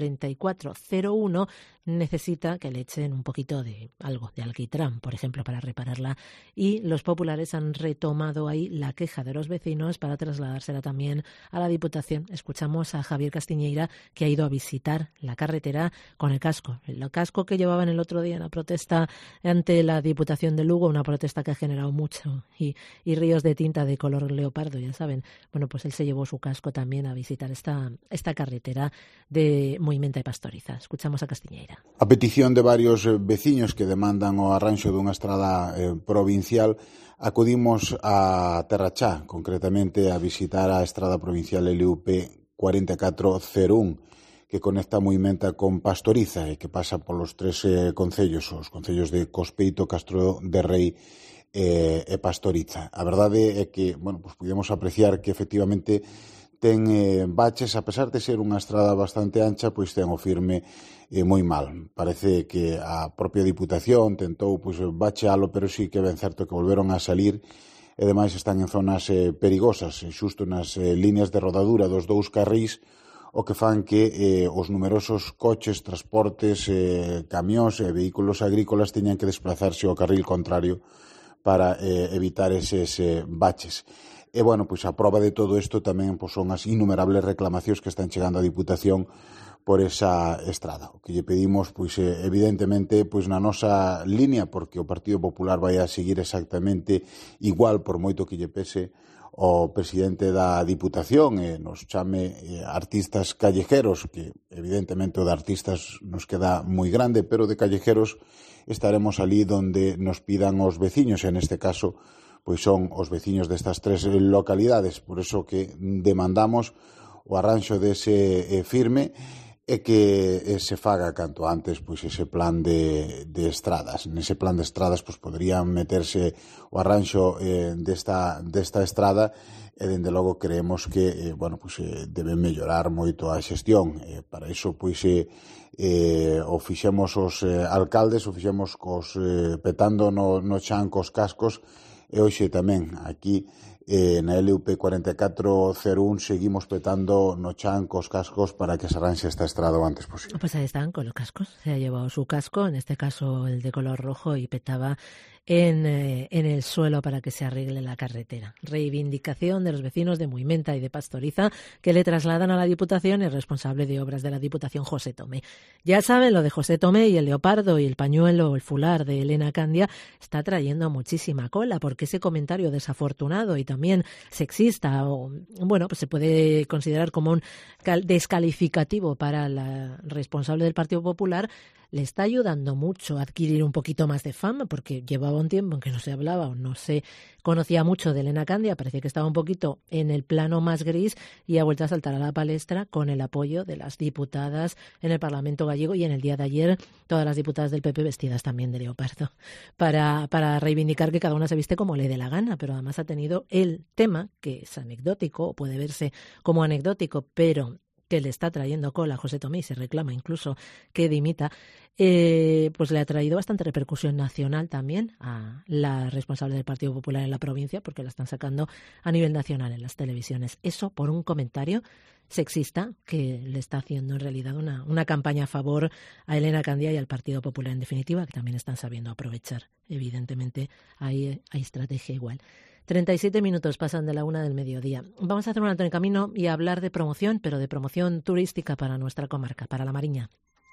4401 necesita que le echen un poquito de algo de alquitrán, por ejemplo, para repararla, y los populares han retomado ahí la queja de los vecinos para trasladársela también a la Diputación. Escuchamos a Javier Castiñeira, que ha ido a visitar la carretera con el casco que llevaban el otro día en la protesta ante la Diputación de Lugo, una protesta que ha generado mucho y ríos de tinta de color leopardo, ya saben. Bueno, pues él se llevó su casco también a visitar esta carretera de Moimenta e Pastoriza. Escuchamos a Castiñeira. A petición de varios veciños que demandan o arranxo dunha estrada provincial, acudimos a Terrachá, concretamente a visitar a estrada provincial LUP 4401, que conecta Moimenta con Pastoriza e que pasa polos tres concellos, os concellos de Cospeito, Castro de Rei e Pastoriza. A verdade é que, bueno, pues podemos apreciar que efectivamente ten baches, a pesar de ser unha estrada bastante ancha, pois ten o firme moi mal. Parece que a propia Diputación tentou pois bachealo, pero sí que ben certo que volveron a salir, e ademais están en zonas perigosas, xusto nas líneas de rodadura dos dous carrís, o que fan que os numerosos coches, transportes, camións e vehículos agrícolas teñan que desplazarse ao carril contrario para evitar eses baches. E, bueno, pois a proba de todo isto tamén pois, son as innumerables reclamacións que están chegando á Diputación por esa estrada. O que lle pedimos, pois, evidentemente, pois na nosa línea, porque o Partido Popular vai a seguir exactamente igual, por moito que lle pese o presidente da Diputación e nos chame artistas callejeros, que evidentemente o de artistas nos queda moi grande, pero de callejeros estaremos ali donde nos pidan os veciños, e neste caso pois son os veciños destas tres localidades. Por eso que demandamos o arranxo dese firme e que se faga canto antes pois ese plan de estradas. Nese plan de estradas pois poderían meterse o arranxo desta estrada, e dende logo creemos que bueno, pois, debe mellorar moito a xestión. Para iso pois o fixemos os alcaldes, o fixemos cos petando no chan cos cascos, e hoxe tamén aquí na LUP 4401 seguimos petando no chan cos cascos para que se arranxe esta estrada o antes posible. Pues ahí están con los cascos, se ha llevado su casco, en este caso el de color rojo, y petaba en el suelo para que se arregle la carretera. Reivindicación de los vecinos de Muimenta y de Pastoriza, que le trasladan a la Diputación el responsable de obras de la Diputación, José Tomé. Ya saben, lo de José Tomé y el leopardo y el pañuelo, el fular de Elena Candia está trayendo muchísima cola, porque ese comentario desafortunado y también sexista, o bueno, pues se puede considerar como un descalificativo para la responsable del Partido Popular, le está ayudando mucho a adquirir un poquito más de fama, porque llevaba un tiempo en que no se hablaba o no se conocía mucho de Elena Candia, parecía que estaba un poquito en el plano más gris, y ha vuelto a saltar a la palestra con el apoyo de las diputadas en el Parlamento gallego, y en el día de ayer todas las diputadas del PP vestidas también de leopardo, para reivindicar que cada una se viste como le dé la gana. Pero además ha tenido el tema, que es anecdótico, o puede verse como anecdótico, pero que le está trayendo cola a José Tomé, y se reclama incluso que dimita, pues le ha traído bastante repercusión nacional también a la responsable del Partido Popular en la provincia, porque la están sacando a nivel nacional en las televisiones. Eso por un comentario sexista que le está haciendo en realidad una campaña a favor a Elena Candia y al Partido Popular en definitiva, que también están sabiendo aprovechar. Evidentemente hay estrategia igual. 37 minutos pasan de la 1 del mediodía. Vamos a hacer un alto en camino y hablar de promoción, pero de promoción turística para nuestra comarca, para La Mariña.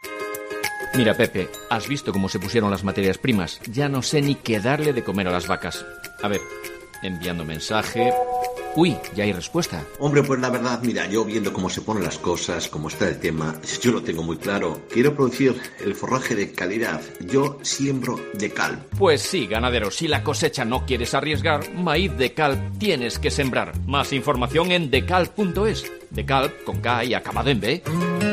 Mira, Pepe, has visto cómo se pusieron las materias primas. Ya no sé ni qué darle de comer a las vacas. A ver, enviando mensaje... Uy, ya hay respuesta. Hombre, pues la verdad, mira, yo viendo cómo se ponen las cosas, cómo está el tema, yo lo tengo muy claro. Quiero producir el forraje de calidad. Yo siembro Decalb. Pues sí, ganadero, si la cosecha no quieres arriesgar, maíz Decalb tienes que sembrar. Más información en decalb.es. Decalb con K y acabado en B.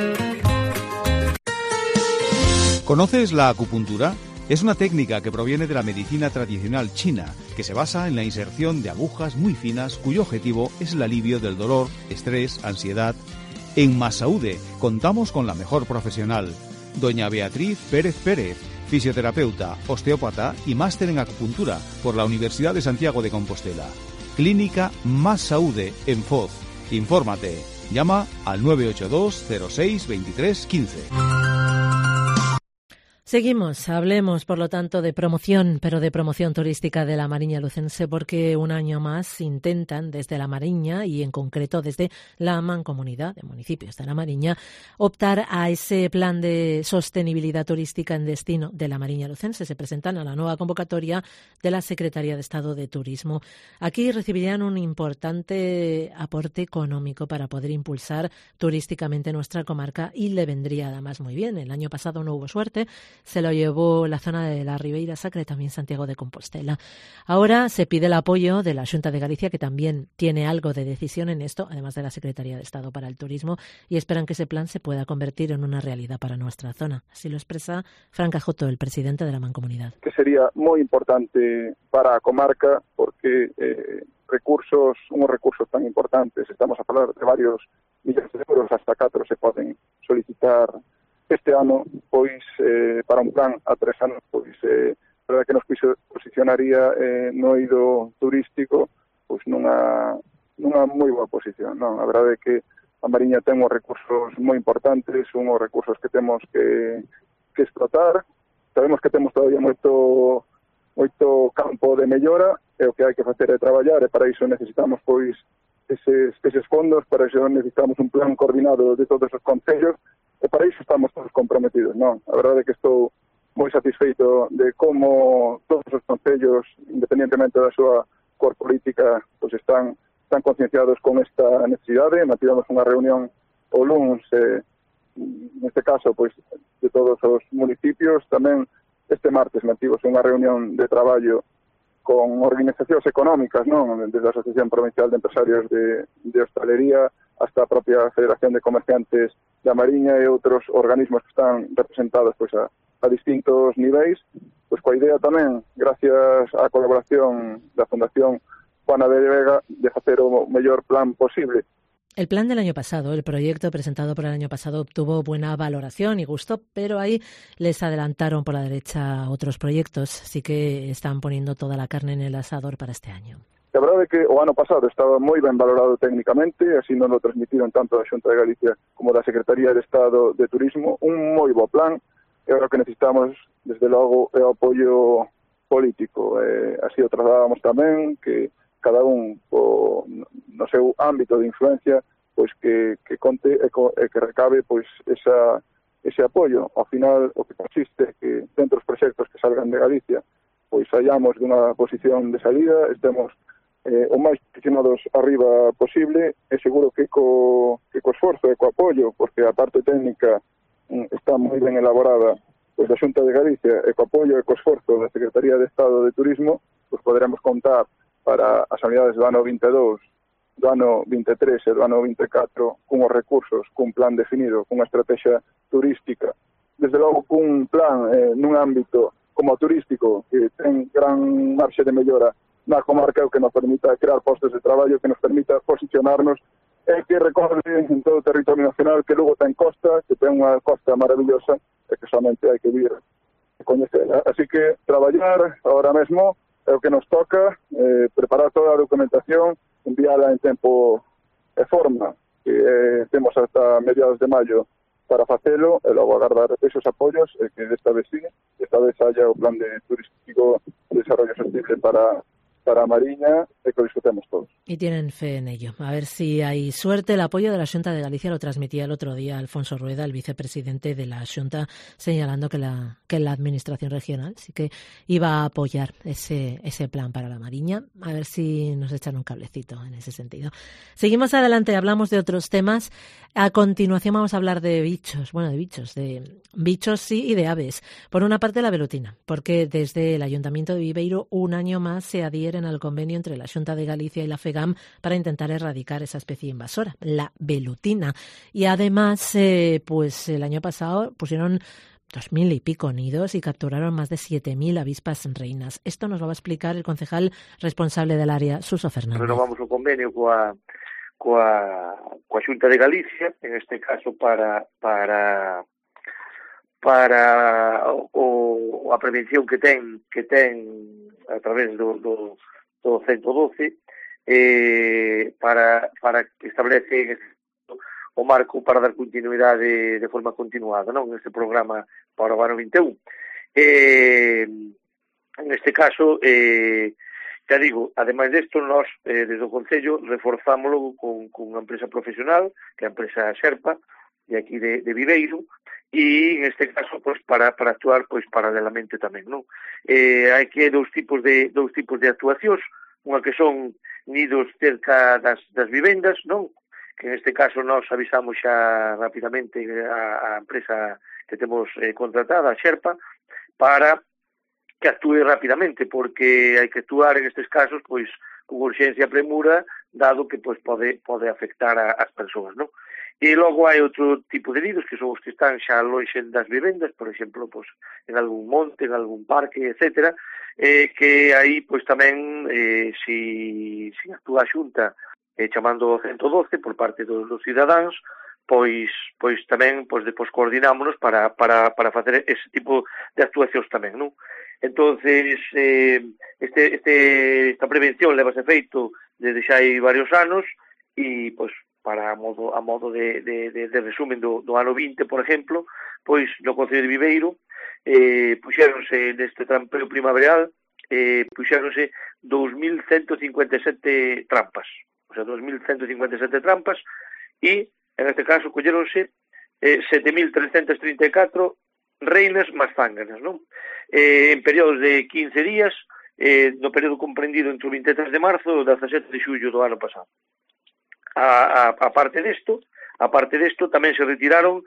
¿Conoces la acupuntura? Es una técnica que proviene de la medicina tradicional china, que se basa en la inserción de agujas muy finas, cuyo objetivo es el alivio del dolor, estrés, ansiedad. En Masaude contamos con la mejor profesional, doña Beatriz Pérez Pérez, fisioterapeuta, osteópata y máster en acupuntura por la Universidad de Santiago de Compostela. Clínica Masaude en Foz. Infórmate. Llama al 982 06 23 15. Seguimos, hablemos por lo tanto de promoción, pero de promoción turística de la Mariña Lucense, porque un año más intentan desde la Mariña y en concreto desde la Mancomunidad de Municipios de la Mariña optar a ese plan de sostenibilidad turística en destino de la Mariña Lucense. Se presentan a la nueva convocatoria de la Secretaría de Estado de Turismo. Aquí recibirían un importante aporte económico para poder impulsar turísticamente nuestra comarca, y le vendría además muy bien. El año pasado no hubo suerte, se lo llevó la zona de la Ribeira Sacra y también Santiago de Compostela. Ahora se pide el apoyo de la Xunta de Galicia, que también tiene algo de decisión en esto, además de la Secretaría de Estado para el Turismo, y esperan que ese plan se pueda convertir en una realidad para nuestra zona. Así lo expresa Fran Cajoto, el presidente de la Mancomunidad. Que sería moi importante para a comarca, porque unhos recursos tan importantes. Estamos a falar de varios millóns de euros, hasta 4 se poden solicitar este ano, pois para un plan a 3 anos, pois a verdade que nos posicionaría no eido turístico pois nunha moi boa posición, non? A verdade é que a Mariña ten uns recursos moi importantes, unhos recursos que temos que explotar. Sabemos que temos todavía moito campo de mellora, e o que hai que facer é traballar, e para iso necesitamos pois eses fondos, para iso necesitamos un plan coordinado de todos os concellos, e para iso estamos todos comprometidos, non? A verdade é que estou moi satisfeito de como todos os concellos, independentemente da súa cor política, pois están concienciados con esta necesidade. Mantivemos unha reunión o luns, neste caso, pois, de todos os municipios. Tamén este martes mantivos unha reunión de traballo con organizacións económicas, non? Desde a Asociación Provincial de Empresarios de Hostalería hasta a propia Federación de Comerciantes da Mariña e outros organismos que están representados pois a distintos niveis, pois coa idea tamén, gracias á colaboración da Fundación Juana de Vega, de facer o mellor plan posible. El plan del año pasado, el proyecto presentado por el año pasado, obtuvo buena valoración y gusto, pero ahí les adelantaron por la derecha otros proyectos, sí que están poniendo toda la carne en el asador para este año. A verdade é que o ano pasado estaba moi ben valorado técnicamente, así non lo transmitiron tanto da Xunta de Galicia como da Secretaría de Estado de Turismo, un moi bo plan, e agora que necesitamos, desde logo, é o apoio político. Así o trasladábamos tamén, que cada un no seu ámbito de influencia pois que conte e que recabe pois ese apoio. Ao final, o que consiste que dentro dos proxectos que salgan de Galicia pois hallamos dunha posición de salida, estemos o máis posicionados arriba posible, e seguro que co esforzo e co apoio, porque a parte técnica está moi ben elaborada pois da Xunta de Galicia, e co apoio e co esforzo da Secretaría de Estado de Turismo, pois poderemos contar para as unidades do ano 22, do ano 23 e do ano 24 cunhos recursos, cun plan definido, cunha estrategia turística, desde logo cun plan nun ámbito como turístico que ten gran marxe de mellora na comarca, o que nos permita crear postos de traballo, que nos permita posicionarnos e que recorde en todo o territorio nacional que Lugo ten costa, que ten unha costa maravillosa e que somente hai que vir a coñecela. Así que traballar ahora mesmo é o que nos toca, preparar toda a documentación, enviala en tempo e forma, que temos hasta mediados de maio para facelo, e logo agardar esos apoios, e que desta vez sí, esta vez haya o plan de turístico de desarrollo sostenible para a Mariña, e que lo disfrutemos todos. Y tienen fe en ello. A ver si hay suerte. El apoyo de la Xunta de Galicia lo transmitía el otro día Alfonso Rueda, el vicepresidente de la Xunta, señalando que la Administración regional sí que iba a apoyar ese plan para la Mariña. A ver si nos echan un cablecito en ese sentido. Seguimos adelante, hablamos de otros temas. A continuación vamos a hablar de bichos. Bueno, de bichos sí, y de aves. Por una parte, la velutina, porque desde el Ayuntamiento de Viveiro un año más se adhieren al convenio entre la Xunta de Galicia y la FEGAM para intentar erradicar esa especie invasora, la velutina. Y además, pues el año pasado pusieron 2.000 y pico nidos y capturaron más de 7.000 avispas reinas. Esto nos lo va a explicar el concejal responsable del área, Suso Fernández. Renovamos o convenio coa Xunta de Galicia, en este caso para a prevención que ten a través do 112, para que establece o marco para dar continuidade de forma continuada, non, neste programa para o ano 21. En este caso, xa digo, ademais desto, nós, desde o Concello, reforzámoslo con unha empresa profesional, que é a empresa Xerpa, de aquí de Viveiro, e en este caso, pues, para actuar, pues, paralelamente tamén, non? Hai que dous tipos de actuacións, unha que son nidos cerca das vivendas, non? Que en este caso nós avisamos xa rapidamente a empresa que temos contratada, a Xerpa, para que actúe rapidamente, porque hai que actuar en estes casos, pois, con urxencia e premura, dado que, pois, pode afectar ás persoas, non? E logo hai outro tipo de nidos que son os que están xa lonxe das vivendas, por exemplo, pues, en algún monte, en algún parque, etcétera, que aí pois tamén si actúa a Xunta chamando o 112 por parte dos cidadáns, pois tamén pois depois coordinámonos para facer ese tipo de actuacións tamén, non? Entonces esta prevención levase feito desde xa hai varios anos e pois para a modo de resumen do ano 20, por exemplo, pois no Concello de Viveiro puxéronse neste trampeo primaveral puxéronse 2.157 trampas, o sea, 2.157 trampas e, en este caso, colléronse 7.334 reinas máis zánganas, non? En períodos de 15 días, no período comprendido entre o 23 de marzo e o 17 de xullo do ano pasado. A parte desto, tamén se retiraron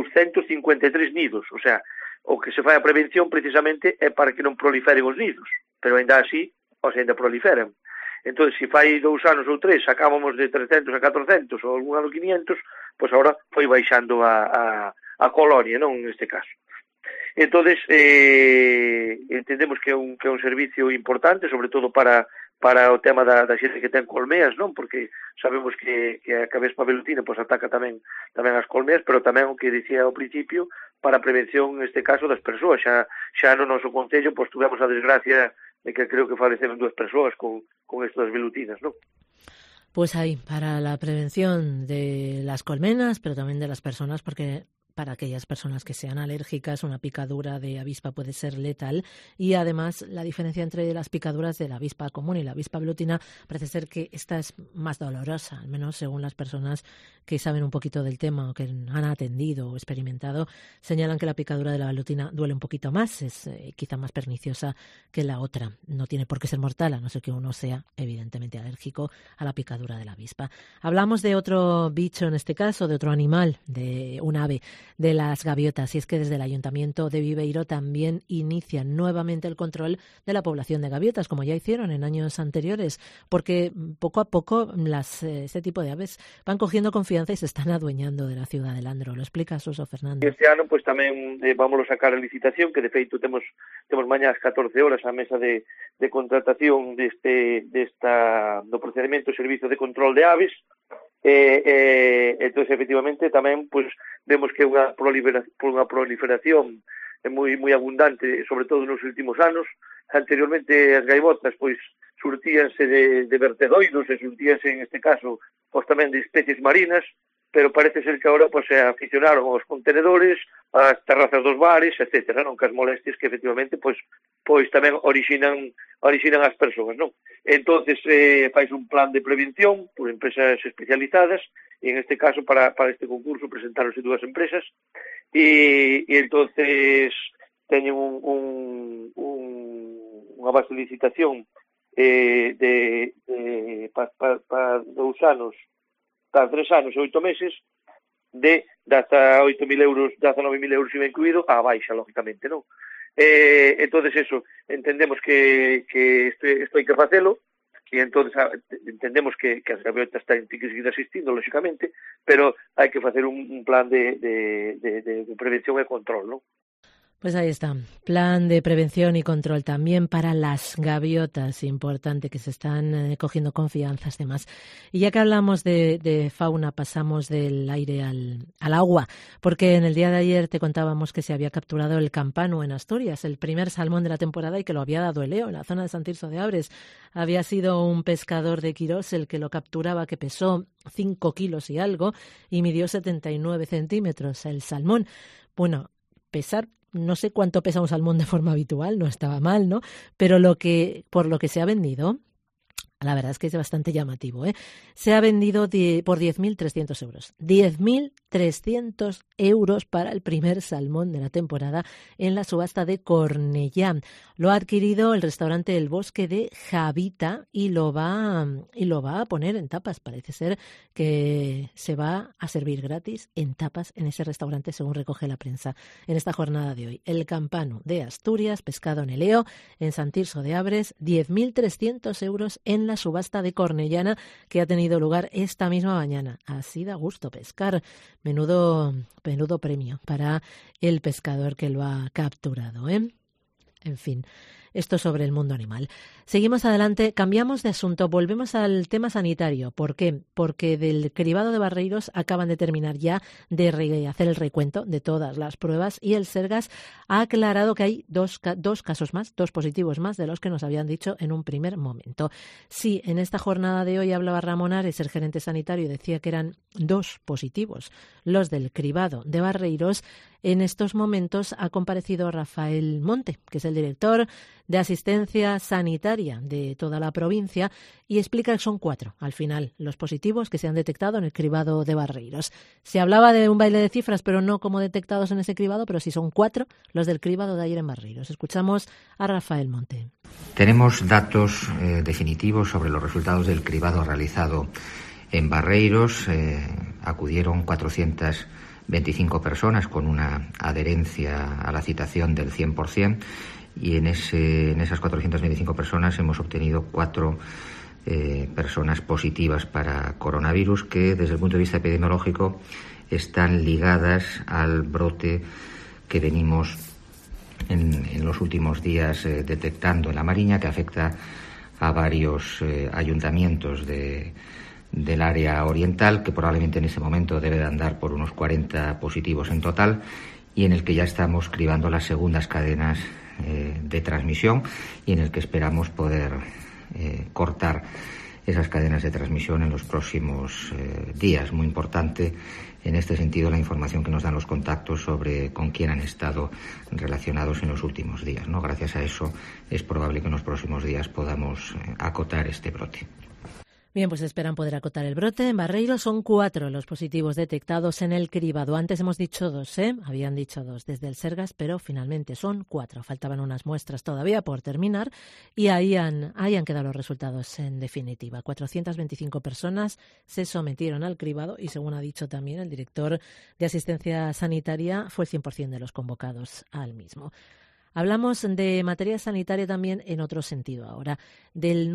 253 nidos, o sea, o que se fai a prevención precisamente é para que non proliferen os nidos, pero ainda así, ainda proliferan. Entón, se fai 2 anos ou 3, sacábamos de 300 a 400 ou algún ano 500, pois agora foi baixando a colonia, non, neste caso. Entón, entendemos que é un servicio importante, sobre todo para o tema da xente que ten colmeas, non? Porque sabemos que a avespa velutina pois ataca tamén as colmeas, pero tamén o que dicía ao principio, para a prevención, neste caso, das persoas. Xa no noso concello pois tuvemos a desgracia de que creo que faleceron 2 persoas con isto das velutinas, non? Pues ahí, para la prevención de las colmenas, pero también de las personas, porque para aquellas personas que sean alérgicas, una picadura de avispa puede ser letal, y además la diferencia entre las picaduras de la avispa común y la avispa velutina parece ser que esta es más dolorosa, al menos según las personas que saben un poquito del tema o que han atendido o experimentado, señalan que la picadura de la velutina duele un poquito más, es quizá más perniciosa que la otra. No tiene por qué ser mortal, a no ser que uno sea evidentemente alérgico a la picadura de la avispa. Hablamos de otro bicho, en este caso, de otro animal, de un ave, de las gaviotas, y es que desde el Ayuntamiento de Viveiro también inician nuevamente el control de la población de gaviotas, como ya hicieron en años anteriores, porque poco a poco este tipo de aves van cogiendo confianza y se están adueñando de la ciudad de Landro. Lo explica Suso Fernando. Este ano pues tamén vamos a sacar a licitación, que de feito temos mañá ás 14 horas a mesa de contratación do procedimento de servizo de control de aves. Entonces, efectivamente, tamén pues vemos que unha proliferación moi abundante, sobre todo nos últimos anos. Anteriormente as gaivotas pois surtíanse de vertedoidos e surtíanse, en este caso, pois tamén de especies marinas, pero parece ser que agora pois se aficionaron aos contenedores, ás terrazas dos bares, etcétera, non, que as molestias que efectivamente pois tamén orixinan as persoas, non? Entonces fais un plan de prevención por empresas especializadas, e en este caso para este concurso presentáronse 2 empresas e entonces teñen unha base de licitación para 2 anos, para 3 anos e 8 meses, de hasta 8.000 euros, 19.000 euros iba incluído, a baixa, lógicamente, non? Entonces eso, entendemos que isto hai que facelo, e entonces entendemos que as gaviotas ten que seguir asistindo, lógicamente, pero hai que facer un plan de prevención e control, non? Pues ahí está, plan de prevención y control también para las gaviotas, importante, que se están cogiendo confianzas y demás. Y ya que hablamos de fauna, pasamos del aire al agua, porque en el día de ayer te contábamos que se había capturado el campano en Asturias, el primer salmón de la temporada, y que lo había dado el Leo en la zona de Sant Tirso de Abres. Había sido un pescador de Quirós el que lo capturaba, que pesó 5 kilos y algo y midió 79 centímetros el salmón. Bueno, pesar, no sé cuánto pesa un salmón de forma habitual, no estaba mal, ¿no? Pero por lo que se ha vendido, la verdad es que es bastante llamativo, ¿eh? Se ha vendido por 10.300 euros. 10.300 euros para el primer salmón de la temporada en la subasta de Cornellá. Lo ha adquirido el restaurante El Bosque de Javita y lo va a poner en tapas. Parece ser que se va a servir gratis en tapas en ese restaurante, según recoge la prensa en esta jornada de hoy. El campano de Asturias, pescado en el Leo, en Sant Tirso de Abres, 10.300 euros en la subasta de Cornellana que ha tenido lugar esta misma mañana. Así da gusto pescar. Menudo premio para el pescador que lo ha capturado, ¿eh? En fin, esto sobre el mundo animal. Seguimos adelante, cambiamos de asunto, volvemos al tema sanitario. ¿Por qué? Porque del cribado de Barreiros acaban de terminar ya de hacer el recuento de todas las pruebas y el Sergas ha aclarado que hay dos casos más, 2 positivos más de los que nos habían dicho en un primer momento. Sí, en esta jornada de hoy hablaba Ramón Ares, el gerente sanitario, y decía que eran 2 positivos los del cribado de Barreiros. En estos momentos ha comparecido Rafael Monte, que es el director de asistencia sanitaria de toda la provincia, y explica que son 4 al final los positivos que se han detectado en el cribado de Barreiros. Se hablaba de un baile de cifras, pero no como detectados en ese cribado, pero sí son 4 los del cribado de ayer en Barreiros. Escuchamos a Rafael Monte. Tenemos datos definitivos sobre los resultados del cribado realizado en Barreiros. Acudieron 425 personas con una adherencia a la citación del 100%, y en esas 425 personas hemos obtenido 4 personas positivas para coronavirus que desde el punto de vista epidemiológico están ligadas al brote que venimos en los últimos días detectando en La Mariña, que afecta a varios ayuntamientos del área oriental, que probablemente en ese momento debe de andar por unos 40 positivos en total, y en el que ya estamos cribando las segundas cadenas de transmisión, y en el que esperamos poder cortar esas cadenas de transmisión en los próximos días. Muy importante en este sentido la información que nos dan los contactos sobre con quién han estado relacionados en los últimos días, ¿no? Gracias a eso es probable que en los próximos días podamos acotar este brote. Bien, pues esperan poder acotar el brote. En Barreiros son 4 los positivos detectados en el cribado. Antes hemos dicho 2, habían dicho 2 desde el Sergas, pero finalmente son 4. Faltaban unas muestras todavía por terminar y ahí han quedado los resultados en definitiva. 425 personas se sometieron al cribado y, según ha dicho también el director de asistencia sanitaria, fue el 100% de los convocados al mismo. Hablamos de materia sanitaria también en otro sentido ahora, del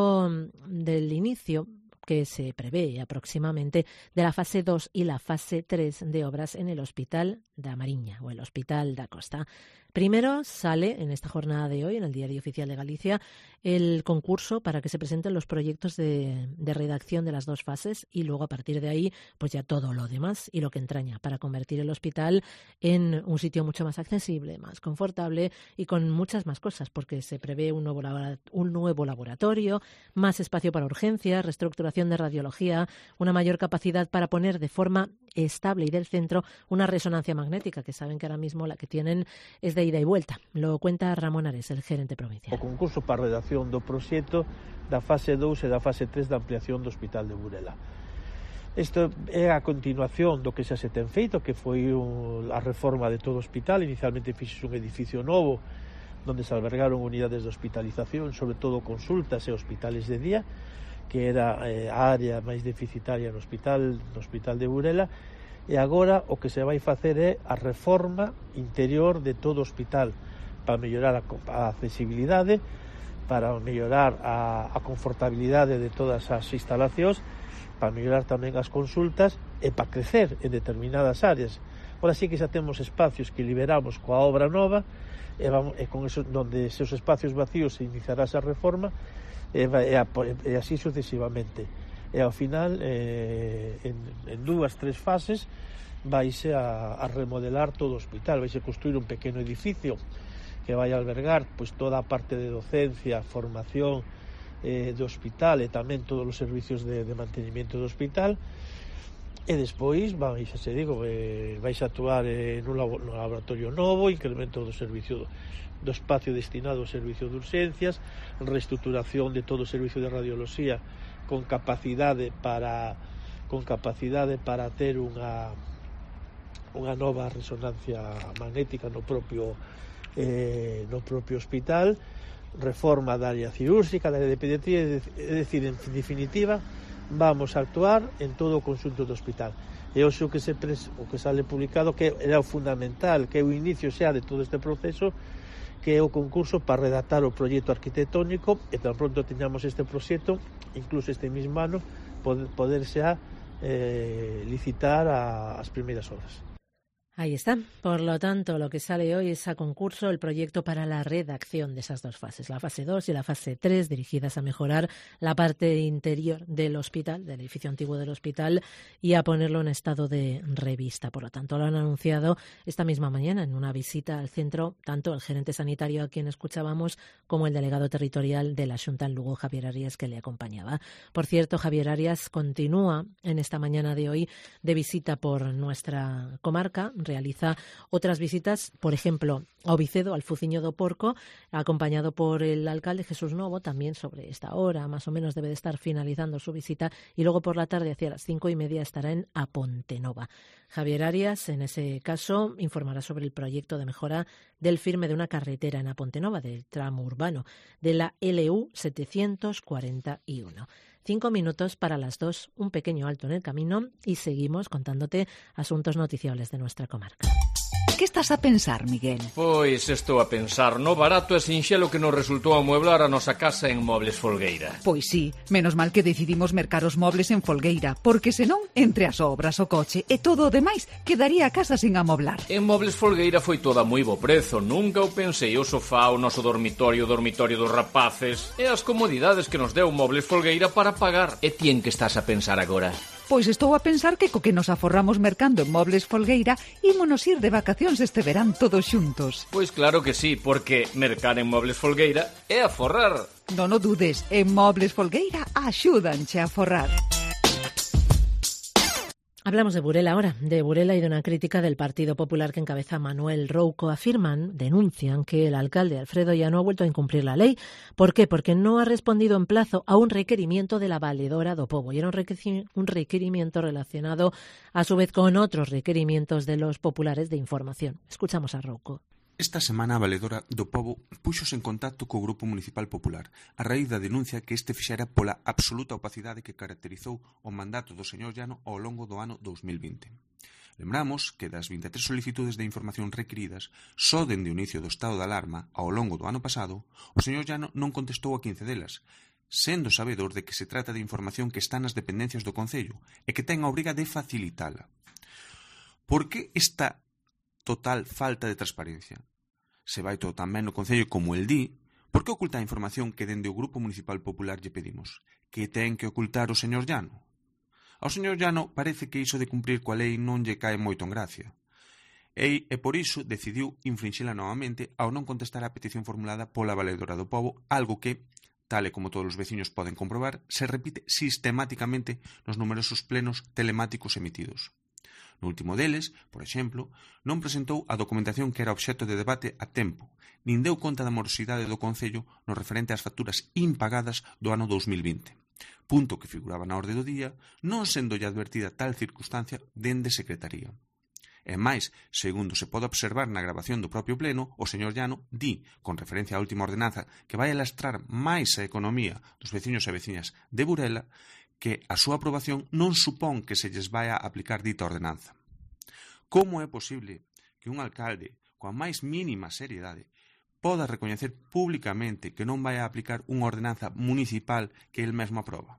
inicio que se prevé aproximadamente de la fase 2 y la fase 3 de obras en el Hospital da Mariña o el Hospital da Costa. Primero sale en esta jornada de hoy, en el Diario Oficial de Galicia, el concurso para que se presenten los proyectos de redacción de las 2 fases, y luego a partir de ahí pues ya todo lo demás y lo que entraña para convertir el hospital en un sitio mucho más accesible, más confortable y con muchas más cosas, porque se prevé un nuevo laboratorio, más espacio para urgencias, reestructuración de radiología, una mayor capacidad para poner de forma estable y del centro una resonancia magnética, que saben que ahora mismo la que tienen es de ida y vuelta. Lo cuenta Ramón Ares, el gerente provincial. O concurso para a redacción do proxecto da fase 2 e da fase 3 da ampliación do Hospital de Burela. Isto é a continuación do que xa se ten feito, que foi a reforma de todo o hospital. Inicialmente fixo un edificio novo donde se albergaron unidades de hospitalización, sobre todo consultas e hospitales de día, que era a área máis deficitaria no hospital de Burela. E agora o que se vai facer é a reforma interior de todo o hospital para mellorar a accesibilidade, para mellorar a confortabilidade de todas as instalacións, para mellorar tamén as consultas e para crecer en determinadas áreas. Ahora sí que xa temos espacios que liberamos coa obra nova e con eso, donde esos espacios vacíos se iniciará esa reforma e así sucesivamente. E ao final en 2-3 fases vaise a remodelar todo o hospital, vaise construir un pequeno edificio que vai albergar pois toda a parte de docencia, formación do hospital e tamén todos os servicios de mantenimiento do hospital. E despois vais a actuar nun laboratorio novo, incremento do servicio do espacio destinado ao servicio de urgencias, reestructuración de todo o servicio de radioloxía con capacidade para ter unha nova resonancia magnética no propio hospital, reforma da área cirúrxica, da área de pediatría, é dicir, en definitiva, vamos a actuar en todo o conxunto do hospital. E hoxe o que sale publicado que era o fundamental, que é o inicio xa de todo este proceso, que é o concurso para redactar o proxecto arquitectónico e tan pronto teñamos este proxecto, incluso este mismo ano, poder xa licitar as primeiras obras. Ahí está. Por lo tanto, lo que sale hoy es a concurso el proyecto para la redacción de esas dos fases, la fase 2 y la fase 3, dirigidas a mejorar la parte interior del hospital, del edificio antiguo del hospital, y a ponerlo en estado de revista. Por lo tanto, lo han anunciado esta misma mañana en una visita al centro, tanto el gerente sanitario a quien escuchábamos como el delegado territorial de la Xunta en Lugo, Javier Arias, que le acompañaba. Por cierto, Javier Arias continúa en esta mañana de hoy de visita por nuestra comarca. Realiza otras visitas, por ejemplo, a Ovicedo, al Fuciño do Porco, acompañado por el alcalde Jesús Novo, también sobre esta hora, más o menos debe de estar finalizando su visita, y luego por la tarde, hacia las 5:30, estará en A Pontenova. Javier Arias, en ese caso, informará sobre el proyecto de mejora del firme de una carretera en A Pontenova, del tramo urbano, de la LU 741. 5 minutos para las 2, un pequeño alto en el camino y seguimos contándote asuntos noticiables de nuestra comarca. Que estás a pensar, Miguel? Pois estou a pensar no barato e sinxelo que nos resultou amueblar a nosa casa en Mobles Folgueira. Pois sí, menos mal que decidimos mercar os mobles en Folgueira, porque senón, entre as obras, o coche e todo o demais, quedaría a casa sin amoblar. En Mobles Folgueira foi toda moi bo prezo, nunca o pensei, o sofá, o noso dormitorio, o dormitorio dos rapaces e as comodidades que nos deu Mobles Folgueira para pagar. E ti en que estás a pensar agora? Pois estou a pensar que co que nos aforramos mercando en Mobles Folgueira ímonos ir de vacacións este verán todos xuntos. Pois claro que sí, porque mercar en Mobles Folgueira é aforrar. Non o dudes, en Mobles Folgueira axúdanche a aforrar. Hablamos de Burela ahora, de Burela y de una crítica del Partido Popular que encabeza Manuel Rouco. Denuncian que el alcalde Alfredo Llano ha vuelto a incumplir la ley. ¿Por qué? Porque no ha respondido en plazo a un requerimiento de la valedora do Pobo. Y era un requerimiento relacionado a su vez con otros requerimientos de los populares de información. Escuchamos a Rouco. Esta semana a valedora do Pobo puxose en contacto co Grupo Municipal Popular a raíz da denuncia que este fixera pola absoluta opacidade que caracterizou o mandato do señor Llano ao longo do ano 2020. Lembramos que das 23 solicitudes de información requeridas, só dende o inicio do estado de alarma ao longo do ano pasado, o señor Llano non contestou a 15 delas, sendo sabedor de que se trata de información que está nas dependencias do Concello e que ten a obriga de facilitala. Por que esta total falta de transparencia? Se vai todo tan ben no Concello como el di, por que oculta a información que dende o Grupo Municipal Popular lle pedimos? Que ten que ocultar o señor Llano? Ao señor Llano parece que iso de cumprir coa lei non lle cae moito en gracia. E por iso decidiu infrinxila novamente ao non contestar a petición formulada pola valedora do Pobo, algo que, tal e como todos os veciños poden comprobar, se repite sistemáticamente nos numerosos plenos telemáticos emitidos. No último deles, por exemplo, non presentou a documentación que era obxecto de debate a tempo, nin deu conta da morosidade do Concello no referente ás facturas impagadas do ano 2020, punto que figuraba na orde do día, non sendolle advertida tal circunstancia dende Secretaría. E máis, segundo se pode observar na grabación do propio pleno, o señor Llano di, con referencia á última ordenanza, que vai a lastrar máis a economía dos veciños e veciñas de Burela, que a súa aprobación non supón que se lles vai a aplicar dita ordenanza. Como é posible que un alcalde, coa máis mínima seriedade, poda recoñecer públicamente que non vai a aplicar unha ordenanza municipal que el mesmo aproba?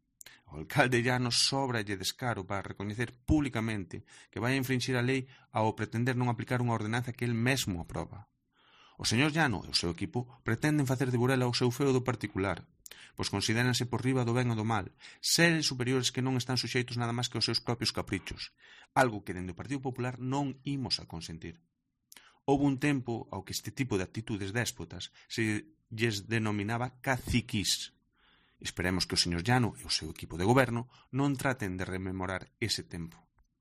O alcalde Llano sóbralle descaro para recoñecer públicamente que vai a infringir a lei ao pretender non aplicar unha ordenanza que el mesmo aproba. O señor Llano e o seu equipo pretenden facer de Burela o seu feudo particular, pois considéranse por riba do ben e do mal, seres superiores que non están suxeitos nada máis que aos seus propios caprichos, algo que dende o Partido Popular non imos a consentir. Houve un tempo ao que este tipo de actitudes déspotas se lles denominaba caciquís. Esperemos que o señor Llano e o seu equipo de goberno non traten de rememorar ese tempo.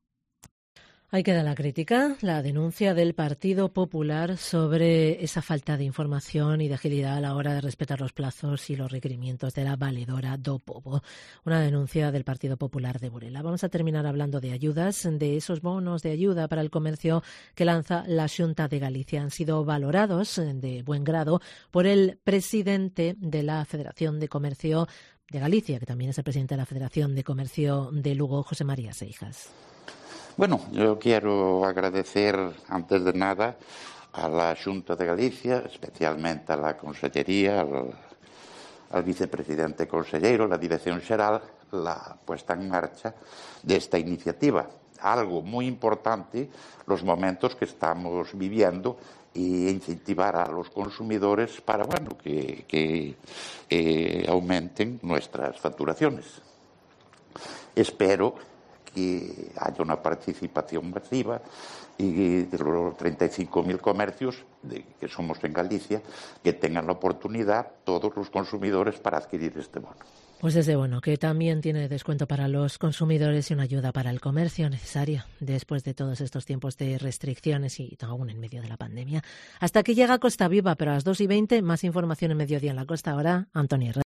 Ahí queda la crítica, la denuncia del Partido Popular sobre esa falta de información y de agilidad a la hora de respetar los plazos y los requerimientos de la valedora do Pobo. Una denuncia del Partido Popular de Burela. Vamos a terminar hablando de ayudas, de esos bonos de ayuda para el comercio que lanza la Xunta de Galicia. Han sido valorados de buen grado por el presidente de la Federación de Comercio de Galicia, que también es el presidente de la Federación de Comercio de Lugo, José María Seijas. Bueno, yo quiero agradecer, antes de nada, a la Xunta de Galicia, especialmente a la Consellería, al vicepresidente conselleiro, a la Dirección Xeral, la puesta en marcha de esta iniciativa. Algo muy importante los momentos que estamos viviendo y incentivar a los consumidores para que aumenten nuestras facturaciones. Espero que haya una participación masiva y de los 35.000 comercios que somos en Galicia, que tengan la oportunidad todos los consumidores para adquirir este bono. Pues ese bono, que también tiene descuento para los consumidores y una ayuda para el comercio necesaria después de todos estos tiempos de restricciones y aún en medio de la pandemia. Hasta aquí llega Costa Viva, pero a las 2:20 más información en Mediodía en la Costa. Ahora, Antonio Herrera.